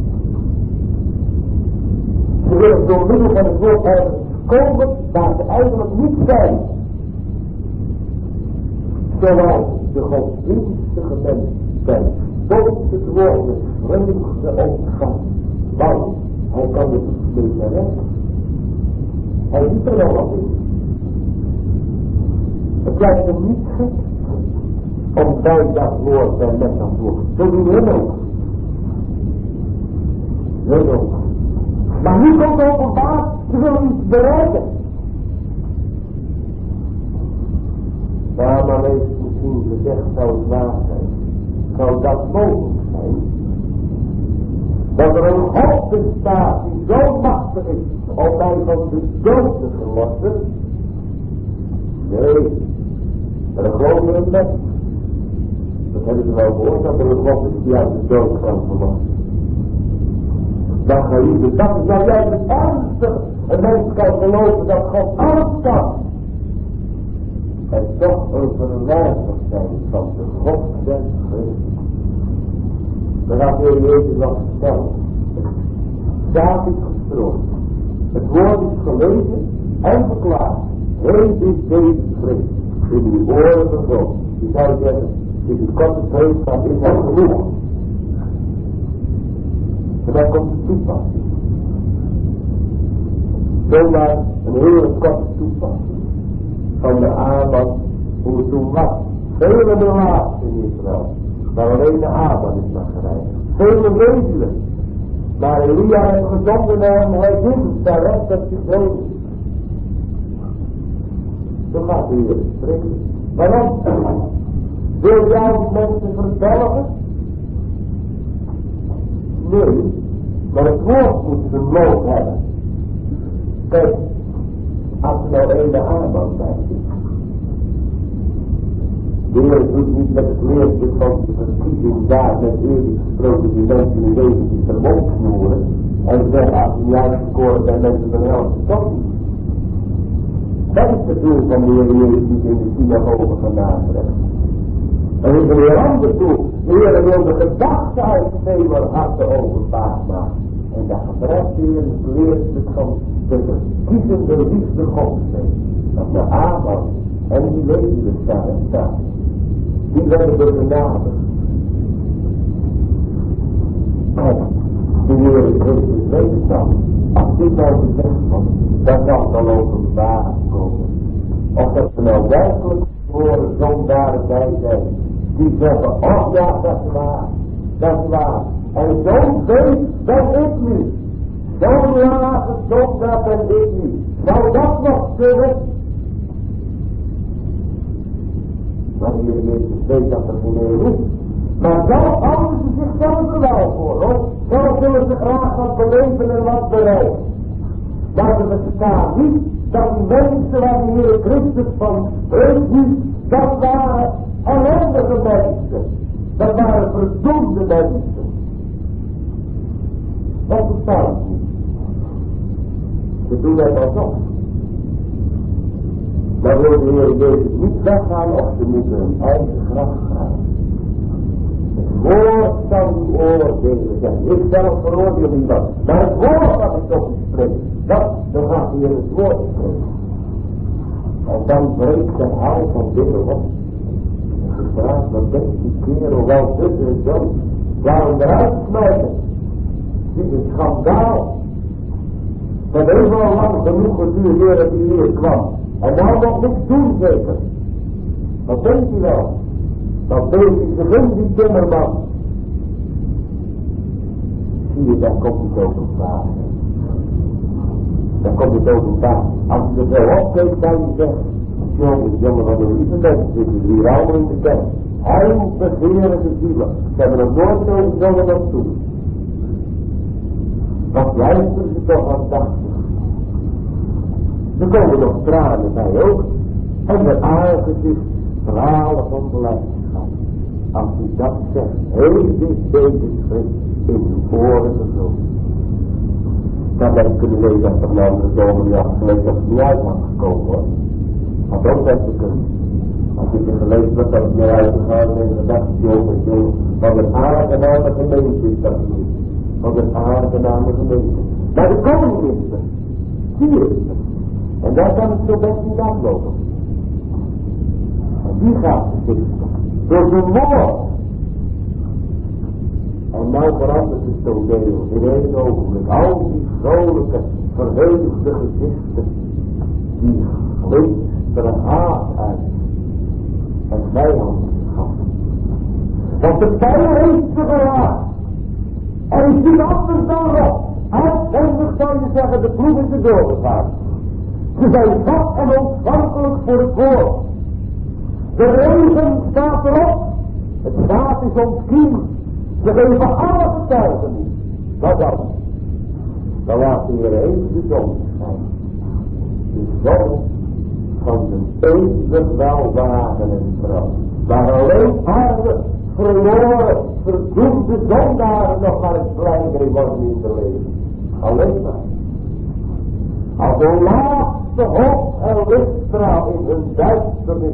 Ze willen door middel van het woord ergens komen waar ze eigenlijk niet zijn. Zoals de godsdienstige mens zijn. Tot het woord met vreugde ontvangt. Want hij kan het niet meer redden. Hij ziet er wel wat in. Het lijkt hem niet gek om bij dat woord en met dat woord. Zo doen hun ook. Hun ook. Maar nu komt er openbaar, ze willen iets bereiken. Ja, maar heeft misschien gezegd, zou het waar zijn. Zou dat mogelijk zijn? Dat er een God bestaat die zo machtig is om mij van de dood te verlossen? Nee, dat geloven we niet. Dat hebben ze wel gehoord, dat er een God is die uit de dood kan verlossen. Dat ga je de dag, nou jij het ernstig. Een mens kan geloven dat God alles kan. En toch een verwijzer zijn van de God des Christus. Dan gaat de Heer Jezus nog vertellen. Zaak is gesproken. Het woord is gelezen en verklaard. Heet is deze schrift in uw oren vervuld. Je zou zeggen, in die korte preek is dat genoeg. En dan komt de toepassing. Zomaar een hele korte toepassing van de aanbod hoe het toen was. Vele relaties in Israël, maar alleen de aanbod is nog gereikt. Vele wezenlijk. Maar Elia heeft gezonden en hij wint daar recht dat hij vreemd is. Zo gaat hij hier spreken. Waarom? Wil jij die mensen verdelgen? Nee, maar het woord moet zijn loop hebben. Kijk, als er nou een de aanbod bij zit. De Heer doet niet met het leertje van de verkiezing daar met eeuwig gesproken die mensen in leven die vermond snoeren en zeggen als ze niet uitgekoren zijn mensen van de hel gestopt. Dat is het doel van de Heer Jezus niet in de synagoge van Nazareth. Er is een heel ander doel. De Heer wil de gedachte uit vele harten openbaar maken. En dat gebruikt de Heer het leertje van de verkiezende liefde Gods mee. Dat de aanbod en die leven staan en staan. Die werden door de namen. Kijk, de Heer Christus weet het dan. Als dit nou gezegd wordt, dan zal het dan openbaar komen. Of dat er nou werkelijk voor zondaren bij zijn. Die zeggen, oh ja, dat is waar. Dat is waar. En zo'n weet ben ik niet. Zo'n lage zondaar ben ik niet. Zou dat nog kunnen? Maar hier Jezus weet dat er geen eeuw is. Maar dan houden ze zichzelf er wel voor, hoor. Zo zullen ze graag wat beleven en wat bereiken. Maar ze verstaan niet dat die mensen waar de Heer Christus van spreekt niet, dat waren ellendige mensen. Dat waren verdoemde mensen. Dat verstaan ze niet. Ze doen dat alsof. Dan wil de Heer Jezus niet weggaan of ze moeten hun eigen graf gaan. Het woord zal u oordelen zeggen. Ik zelf veroordeel niet wat. Maar het woord dat ik toch niet spreek. Dat, dan gaat hij in het woord spreken. En dan breekt de hel van binnen op. En ze vraagt, wat denkt die kerel wel tussen en zo? Waarom eruit smijten? Dit is schandaal. Dat heeft al lang genoeg geduurd eer dat hij hier kwam. En nou nog niks doen zeker. Wat denkt u wel? Dat deze begint die timmerman. Zie je, dan komt het openbaar. Dan komt het openbaar. Als je er zo opkijkt, dan je zegt, jongen, jongen, wat een lieve mensen zitten hier allemaal in de kerk. Hij begeerige zielen. Ze hebben er nooit zo gezongen op toe. Wat luisteren ze toch aandachtig. Er komen nog tranen bij ook. En de aangezicht stralen van blijdschap. Als u dat zegt, heeft dit deze schrift in uw oren gezongen. Dan ben ik kunnen lezen dat er een andere zomer die afgeleid dat het niet uit had gekomen hoor. Had ook best kunnen. Als ik er gelezen werd dat het meer uitgegaan en gedacht, jongen, jongen, wat een aangename gemeente is dat niet. Wat een aangename gemeente. Maar de koning is er. Die is er. En daar kan het zo best niet aflopen. En die gaat zitten. Door de moord. En nou verandert het toneel in één ogenblik. Al die vrolijke, verheugde gezichten. Die glinsteren haat uit. En vijandschap. Want de pijl heeft ze geraakt. En is niet anders dan rot. Uiteindelijk zou je zeggen, de ploeg is er doorgegaan. Ze zijn zwak en ontvankelijk voor het woord. De regen staat erop. Het zaad is ontkiemd. Ze geven alle getuigen niet. Wat dan? Dan laat de Heer even de zon schijnen. De zon van de eeuwig welwagen en trouw. Waar alleen arme, verloren, verdoemde zondaren nog maar het blij mee worden in de leven. Alleen maar. Als een laatste hoop en lichtstraal in hun duisternis.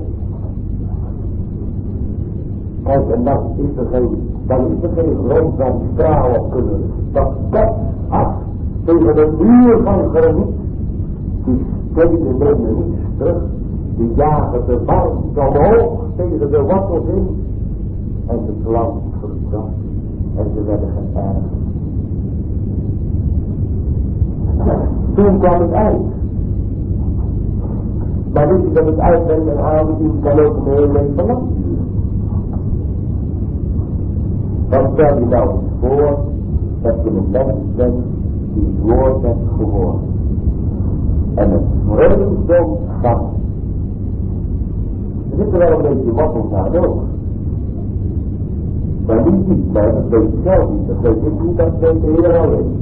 Kijk, en dan is er geen, dan is er geen grond waar die straal op kunnen. Dat bekt af tegen de muur van graniet. Die stenen nemen niets terug. Die jagen de warmte omhoog tegen de wortels in. En de plant verdampt. En ze werden geërgerd. Toen kwam het uit. Maar weet je dat het uitbrengen en aanbedien kan ook een heel leven lang duren. Dan stel je nou eens voor dat je een mens bent die het woord hebt gehoord. En het vreemdom gaat. Er zit er wel een beetje wat op aan ook. Maar niet niet, maar dat weet ik zelf niet. Dat weet ik niet, dat weet de Heer alleen.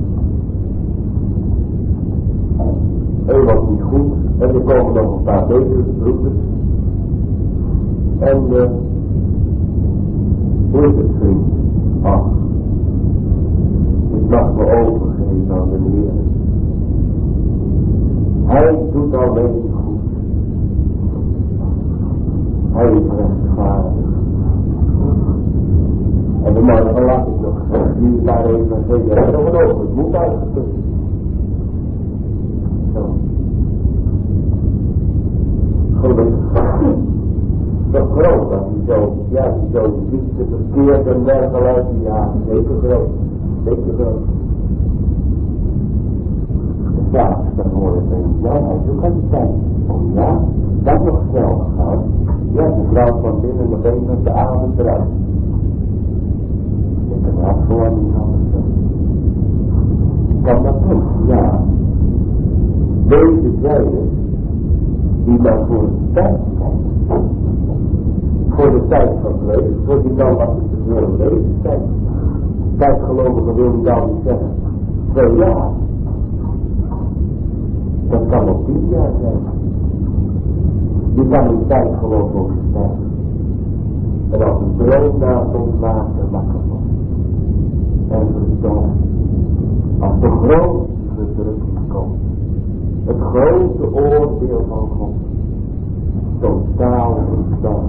Eén was niet goed. En er komen nog een paar betere broeders. En uh, hoe is het vriend? Ach, ik mag me overgeven aan de Heer. Hij doet alleen goed. Hij is rechtvaardig. En de morgen laat ik nog die daar even en zeggen, er is nog een ogen, het moet uitgeput. Zo. Gelukkig. Toch groot dat hij zo, ja, die zo ziekte verkeerd en dergelijke, ja, zeker groot. Zeker groot. Ja, dan hoor ik een, ja, hij is ook aan de tijd. Oh ja, dat nog snel gegaan. Ja, de vrouw van binnen nog even met de adem eruit. Ik heb het gewoon niet anders. Kan dat niet? Ja. Deze zijde, die dan voor de tijd komt. Voor de tijd van het leven, voor die dan wat het te veel leven tijd. Tijdgelovigen wil ik dan niet zeggen. Twee jaar. Dat kan ook tien jaar zijn. Je kan in tijd geloof ook sterven. En als een droom naast ons water wakker wordt. En verstaan. Als de grote verdrukking komt. Het grote oordeel van God. Totaal verstaan.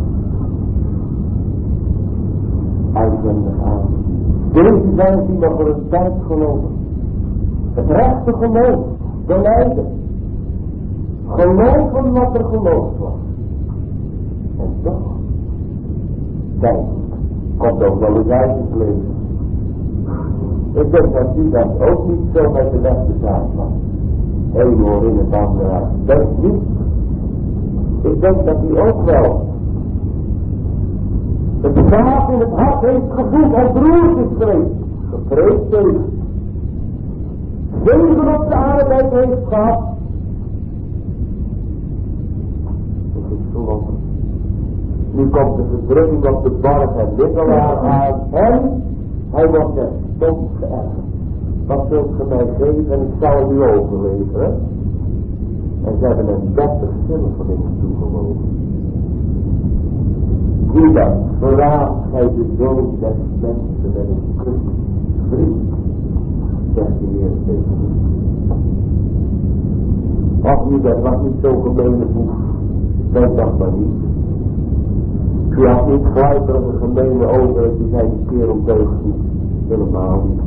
Uitwendig aan. Deze zijn die nog voor een tijd geloven. Het rechte geloof. De lijden. Geloven wat er geloofd was. En toch. Kijk. Komt ook wel eens uit het leven. Ik denk dat die dat ook niet zo met de rechte zaak was. Eén hoor in het andere uit. Denk niet. Ik denk dat die ook wel. Het zaad in het hart heeft gevoeld en broertjes geweest. Gevreesd tegen. Zegen op de arbeid heeft gehad. Ik is gelopen. Nu komt de verdrukking op de barg en middelaar aan. En hij wordt er stom geërgerd. Wat zult ge mij geven en ik zal het u overleveren. En ze hebben een dertig zilverling toegewogen. Zie dan, verraad gij de zoon des mensen met een kruk. Vriend, zegt de Heer tegen u. Ach u, dat was niet zo gemene boef. Denk dat maar niet. U had niet gluiperige gemene ogen, die zijn die keer op deugd niet. Helemaal niet.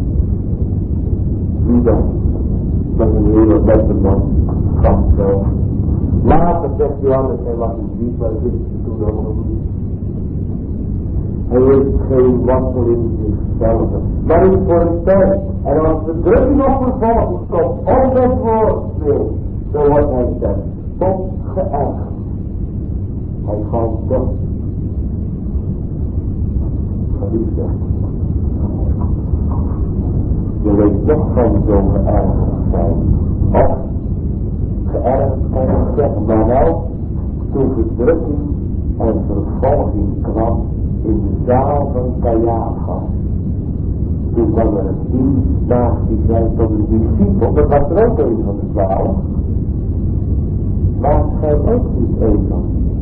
Wie dan? Dat is een hele beste man. Kan zo. Later zegt Johannes, hij was niet diep, maar dat wist hij toen ook nog niet. Hij heeft geen wassel in zichzelf. Maar is voor een tijd. En als de drukking op vervolgens komt, om dat woord wil, zo wordt hij dan tot geërgerd. Hij valt toch. Geliefde. Je weet toch van zo'n geërgerd zijn. Of geërgerd kan je zeggen, maar wel toen verdrukking en vervolging kwam in de zaal van Caiaphas. Toen kwam er een dienstmaagd die zei tot een discipel, dat was er ook een van de twaalf. Maakt gij ook niet een van?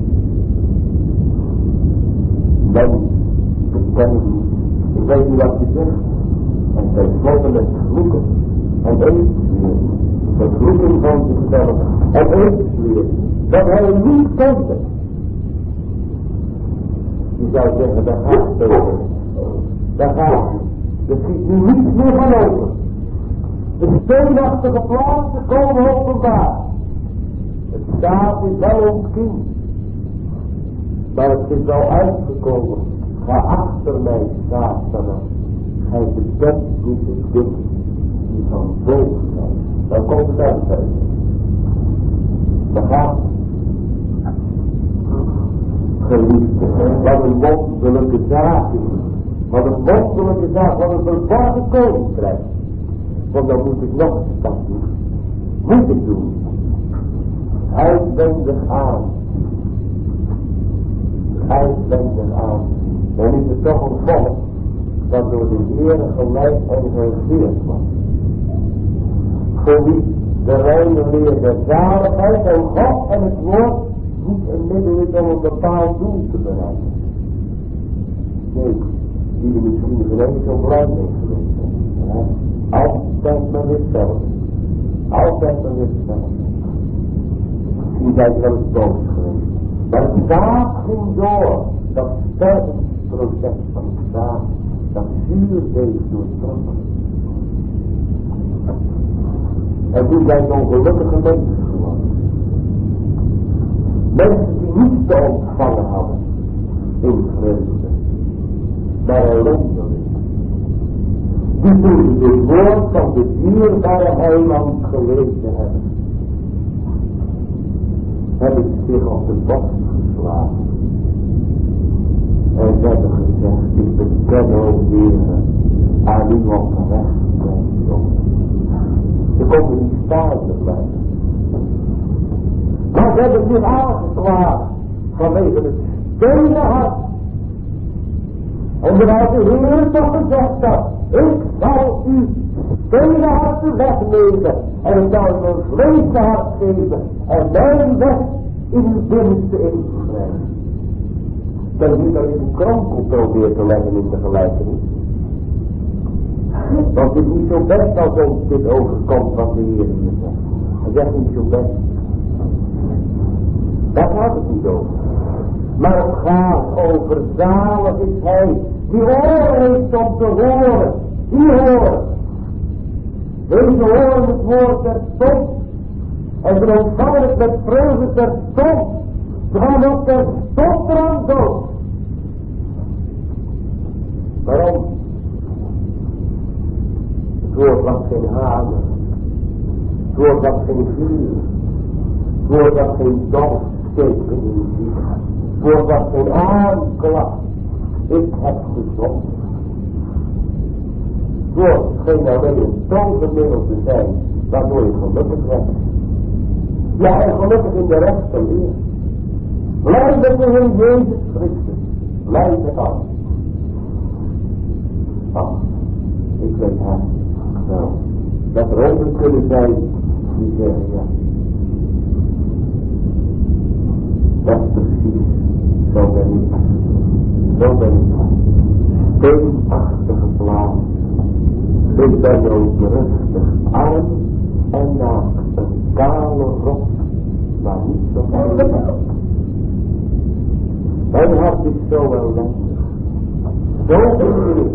Dan bekennen niet. Ik weet niet wat je zegt. En zij sloten met vloeken. En eet weer. De vloeken van zichzelf. En eet weer. Dat hij niet kende. Je zou zeggen, daar gaat het over. Daar gaat het. Er ziet nu niets meer van over. De steenachtige plaatsen komen openbaar. Het staat is wel ontkiend. Maar het is al uitgekomen. Ga achter mij, Satan. Gij bekent niet de dingen die van boven zijn. Dan komt het uit. Dan gaat geliefde. Wat een wonderlijke zaak is. Wat een wonderlijke zaak. Wat een verborgen koninkrijk. Want dan moet ik nog een stap doen. Moet ik doen. Uitwendig aan. Uitwendig aan. Dan is het toch een volk dat door de Heer geleid en geregeerd wordt. Voor wie de reine leer der zaligheid en God en het woord niet een middel is om een bepaald doel te bereiken. Nee, die er misschien gelijk zo blij mee geweest zijn. Altijd maar weer hetzelfde. Altijd maar weer hetzelfde. Misschien zijn ze wel eens boos geweest. Maar de zaak ging door. Dat stervensproces van de zaak. Dat zuurdeeg doortrokken. En toen zijn ze ongelukkige mensen geworden. Mensen die niet te ontvangen hadden. In vreugde. Maar ellendeling. Die toen het woord van de dierbare heiland gelezen hebben. Hebben zich op de borst geslagen. En ze hebben gezegd, ik beken o Heer, aan u oprecht mijn jongen. Ze konden niet staande blijven. Maar ze hebben zich aangeslagen vanwege het stenen hart. En terwijl de Heer toch gezegd had, ik zal u stenen harten wegnemen. En ik zal u een vlees hart geven. En mijn weg in uw binnenste inschrijven. Dat is niet dat je een kronkel probeert te leggen in de gelijkenis. Want het is niet zo best als ons dit overkomt wat de Heer hier zegt. Hij zegt niet zo best. Daar gaat het niet over. Maar het gaat over zalig is hij die oren heeft om te horen. Die horen. Deze horen het woord terstond. En ze ontvangen het met vreugde terstond. Ze gaan ook terstond eraan dood. Waarom? Het woord was geen hamer. Het woord was geen vuur. Het woord was geen dolfsteken in zich. Het woord was geen aanklacht. Ik heb gezond. Het woord scheen alleen een tovermiddel te zijn, waardoor je gelukkig werd. Ja, en gelukkig in de rechte leer. Blijf met de Heer Jezus Christus. Blijf met alles. Ach, ik weet haar. Nou, dat er anderen kunnen zijn die zeggen, ja. Dat is precies, zo ben ik. Zo ben ik. Steenachtige plaats. Ik ben ook rustig, arm en naakt. Een kale rok, maar niet zo moeilijk. Mijn hart is zo ellendig. Zo verkeerd.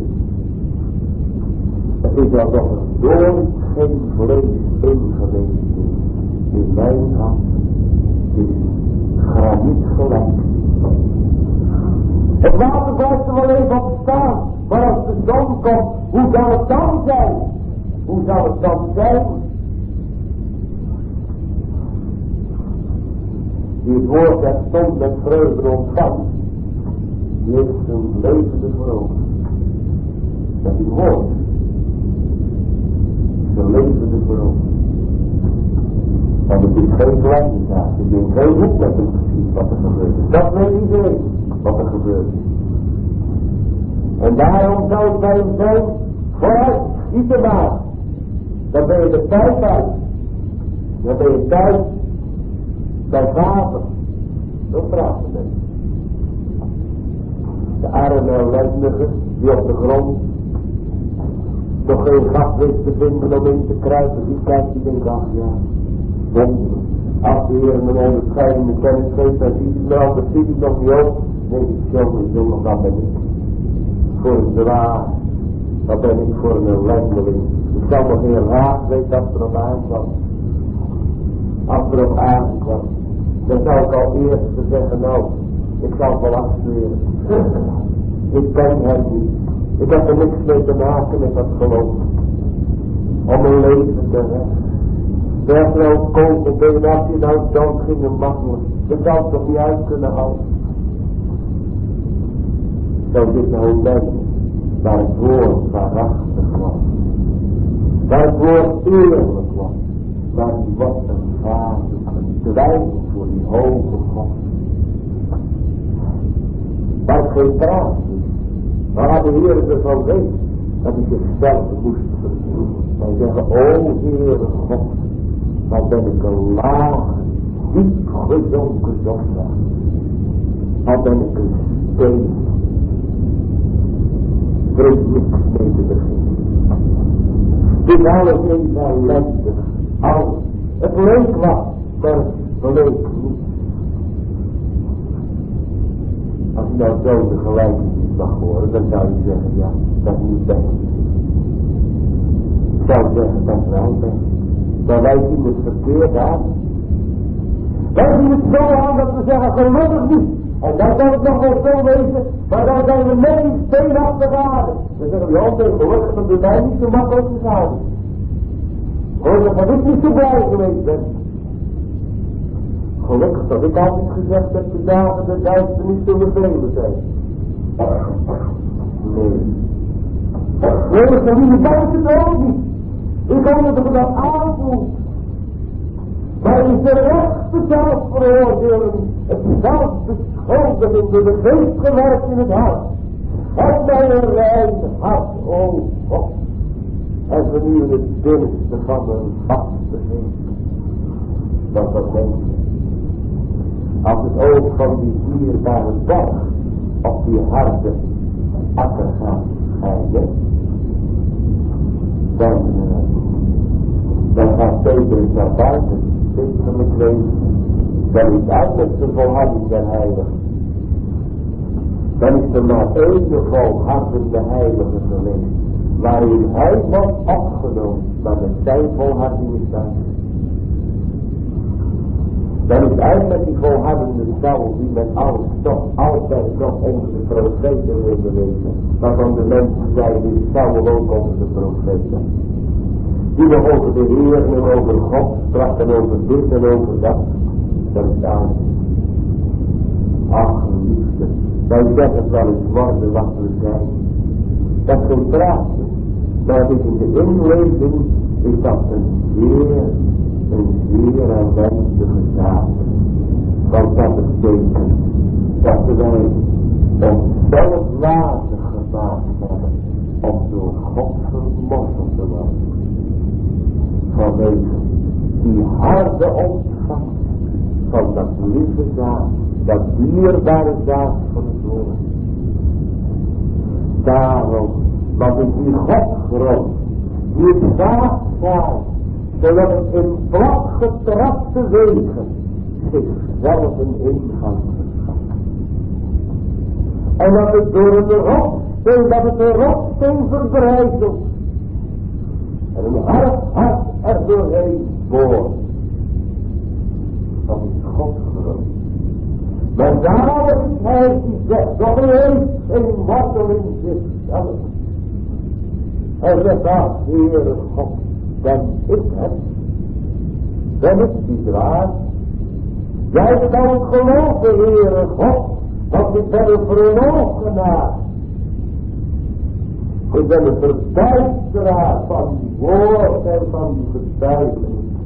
Het is alsof er nooit geen vlees in geweest is. In mijn hart is graniet gelijk. Het water blijft er wel even op staan. Maar als de zon komt, hoe zal het dan zijn? Hoe zal het dan zijn? Die het woord dat stond met vreugde ontvangt, die heeft zijn levende voor ogen. Dat is woord. Zijn levende voor ogen. Want het is geen kleine zaak. Het is geen hoek met hem gezien wat er gebeurt. Dat weet iedereen wat er gebeurt. En daarom zou het bij hem zijn, vooruit, schieten maar. Dan ben je de tijd uit. Dan ben je thuis bij vader. Zo praten mensen. De arme ellendige die op de grond nog geen gat wist te vinden om in te kruipen. Die kijkt die denkt, ach ja, wonderlijk. Als de Heer een onderscheidende kennis geeft, dan ziet hij wel, dan ziet hij nog niet op. Nee, ik jongen, jongen, dat ben ik. Voor een draag, dat ben ik voor een ellendeling. Ik zal nog geen raad weten als er op aankwam. Als er op aankwam, dan zou ik al eerst zeggen, nou, ik zal het wel afzweren. Ik ken hem niet. Ik heb er niks mee te maken met dat geloof. Om een leven te redden. Zeg nou, kopen, ben als je nou dood ging makkelijk. Je zou het toch niet uit kunnen houden. Zo dit nou denken, waar het woord waarachtig was. Waar het woord eerlijk was. Waar die wat een vader, een twijfel voor die hoge God. Waar het geen praat is. Waar de Heer ervan weet dat hij zichzelf moest verzoenen. Wij zeggen, o Heere God, wat ben ik een laag, diep gezonken zondaar. Wat ben ik een steen. Er is niks mee te beginnen. Dit alles is ellendig. Alles. Het leek wat, maar het leek niet. Als je nou zo de gelijkenis mag horen, dan zou je zeggen, ja, dat is niet best. Ik zou zeggen, dat is wel best. Maar wij zien het verkeerd aan. Wij zien het zo aan dat we zeggen, gelukkig niet. En dan kan het nog wel zo wezen, maar dan zijn we net niet steenachtig aarde. Dan zeggen we, ja, gelukkig dat het mij niet zo makkelijk gegaan is. Gelukkig dat ik niet zo blij geweest ben. Gelukkig dat ik altijd gezegd heb, de dagen der duisternis zullen velen zijn. Nee. Nee, dat is niet buiten het ook niet. Ik kan het er dat aanvoelen. Maar is de rechte zelfveroordeling, het zelfbeschuldiging door de geest gewerkt in het hart. Heb mij een rein hart, o God. En vernieuw het binnenste van een vaste geest. Dat wat mensen. Als het oog van die dierbare berg op die harde akker gaat schijnen, dan, dan gaat Petrus naar buiten, zichtelijk leven. Dan is eigenlijk de volharding der heiligen. Dan is er maar één volhardende heilige geweest, waarin hij was opgenomen, maar met zijn volharding is daar. Dan is eigenlijk die volhardende stal die met alles toch altijd nog onder de profeten wilde lezen. Waarvan de mensen zeiden, die zouden ook onder de profeten. Die nog over de Heer en over God sprak en over dit en over dat. Dat is aan. Ach, liefde. Wij zeggen wel eens worden wat we zijn. Dat is geen praatje. Maar dit in de inleving is dat een zeer, een zeer aanwezige zaak. Want dat betekent dat wij onszelf waardig gemaakt hebben om door God vermorzeld te worden. Vanwege die harde ontvangst van dat lieve zaad, dat dierbare zaad van het woord. Daarom, wat is die Godgrond, die het zaad zaait, zodat het in plat getrapte wegen zichzelf een ingang verschaft. En dat het door een rotsteen, dat het een rotsteen verbrijzelt. En een hart hart er doorheen boort. Dat is Godgrond. Maar daar is hij die zegt, dat hij heeft geen wortel in zichzelf. Hij zegt, ach, Heere God, ben ik het? Ben ik die draad? Jij kan geloven, Heere God, want ik ben een verloochenaar. Ik ben een verduisteraar van die woord en van die getuigenis.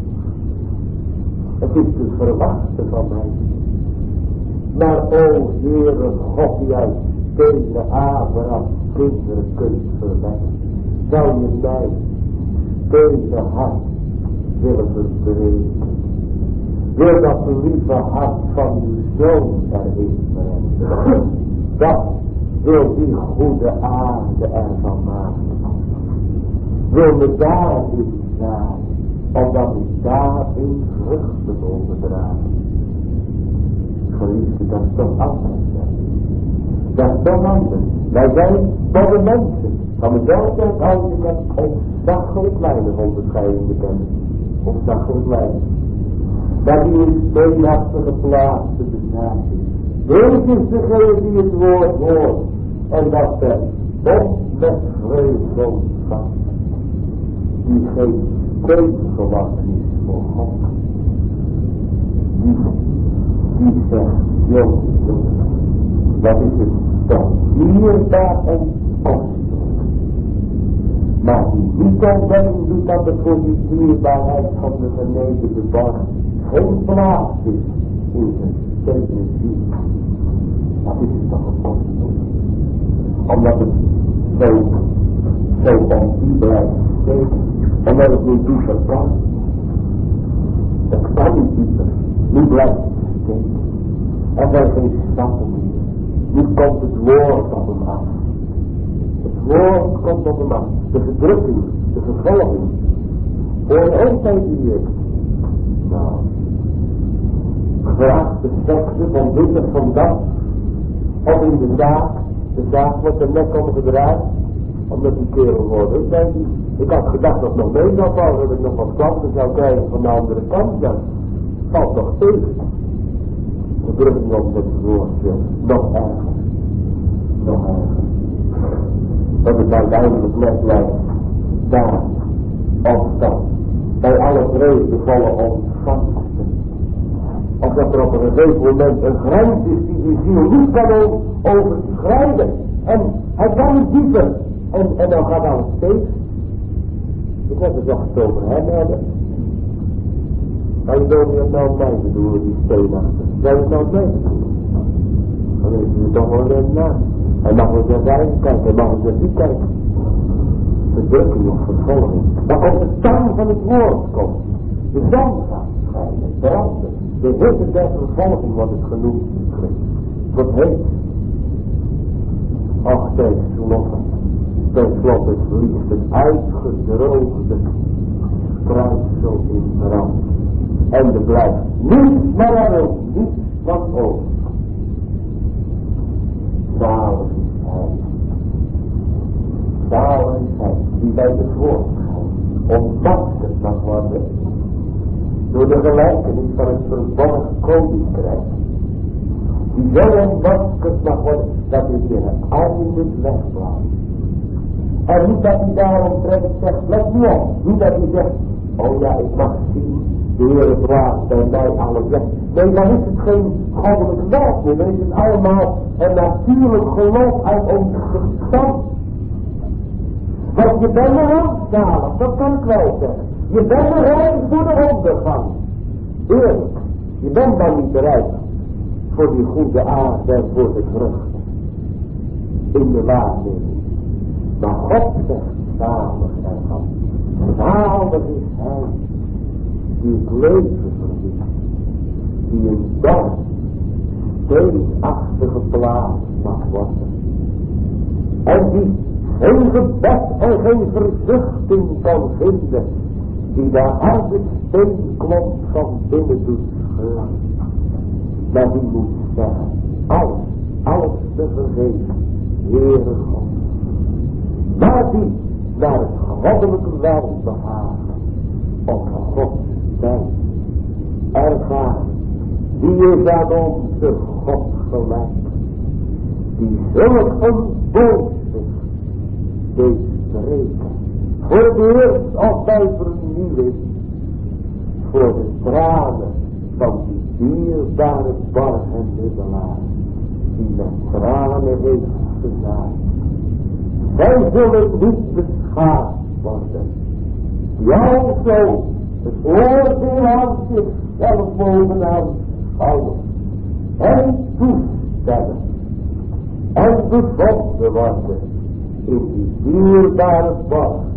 Het is te verwachten van mij. Maar o Heere God, die uit stenen Abraham kinderen kunt verwekken, zou je mij deze hart willen verbreken. Wil dat lieve hart van uw zoon erin brengen. Dat wil die goede aarde ervan maken. Wil me daarin staan, omdat ik daarin vruchten overdragen. Geliefde, dat is toch anders. Dat is toch anders. Wij zijn domme mensen. Van mezelf uit houd ik het ontzaglijk weinig onderscheiding bekend. Ontzaglijk weinig. Dat die in steenachtige plaatsen bestaat is. Deze is degene die het woord hoort. En dat er bond met vreugde ontvangt. Die geen steen geworden is. voor God. Die, die zegt, jongens, dat is het toch dierbaar en kostelijk. Maar die niet ontdekken doet dat er voor die dierbaarheid van de genezende borg geen plaats is in zijn stedelijke ziel. Dat is het toch een kostelijk. Omdat het zo, zo om die blijft steken. Omdat het niet dieper kan. Het kan niet dieper. Nu blijft het steken. Er zijn geen stappen meer. Nu komt het woord op hem af. Het woord komt op hem af. De verdrukking, de vervolging. Voor een eenheid hier. Nou. Vraag de sekse van dit of van dat. Of in de zaak. De zaak wordt er net omgedraaid. Omdat die kerel wordt. Ik denk, ik had gedacht dat het nog mee zou vallen. Dat ik nog wat klanten zou krijgen van de andere kant. Dat valt nog tegen. De drukking op met het woord. Nog erger. Nog erger. Dat het uiteindelijk net lijkt. Daar. Of dat. Bij alle vreugdevolle ontvangsten. Of dat er op een gegeven moment een grens is die die ziel niet kan overschrijden. En hij kan niet dieper. En, en dan gaat alles steeds. Ik heb het nog eens over hem hebben. Kan je door het nou mij bedoelen, die steen achter? Zou je het nou mij bedoelen? Dan weet je toch wel even na. Hij mag wel naar zijn kijken, hij mag wel naar die kijken. Verdrukking of vervolging. Dan komt de tang van het woord komt. De zon gaat schijnen, branden. De hitte der vervolging wordt het genoemd. Wat heet. Ach, kijk, sloffen. Ten slotte vliegt het uitgedroogde kruis zo in brand. En er blijft niets, maar er ook niets van over. Zalig is hij. Zalig is hij die bij het woord gaat. Ontmaskerd mag worden. Door de gelijkenis van het verborgen koninkrijk. Die zo ontmaskerd mag worden dat hij zich eindelijk weglaat. En niet dat hij daarom trekt zegt, let nu op. Niet dat hij zegt, oh ja, ik mag zien, de Heer het waard bij mij alles weg. Nee, dan is het geen goddelijk werk meer. Dan is het allemaal een natuurlijk geloof uit ons verstand. Want je bent er rampzalig, dat kan ik wel zeggen. Je bent er rijk voor de ondergang. Eerlijk, je bent dan niet bereid voor die goede aard en voor de vrucht. In de waarneming. Maar God zegt zalig ervan. Zalig is hij die het leven verliest. Die een dorp steenachtige plaats mag worden. En die geen gebed en geen verzuchting kan vinden. Die de harde steenklomp van binnen doet slaan. Maar die moet zeggen, alles, alles te vergeven, Heere God. Maar die naar het goddelijke werk behagen, op Gods tijd, ervaren, die is aan onze God gelijk, die zulk een booswicht deed spreken, voor het eerst of bij vernieuwing, voor de tranen van die dierbare borg en middelaar, die met tranen heeft gezaaid. Zij zullen niet beschaamd worden, die alzo het oordeel aan zichzelf bovenaan schouwen en toestellen en bevonden worden in die dierbare borg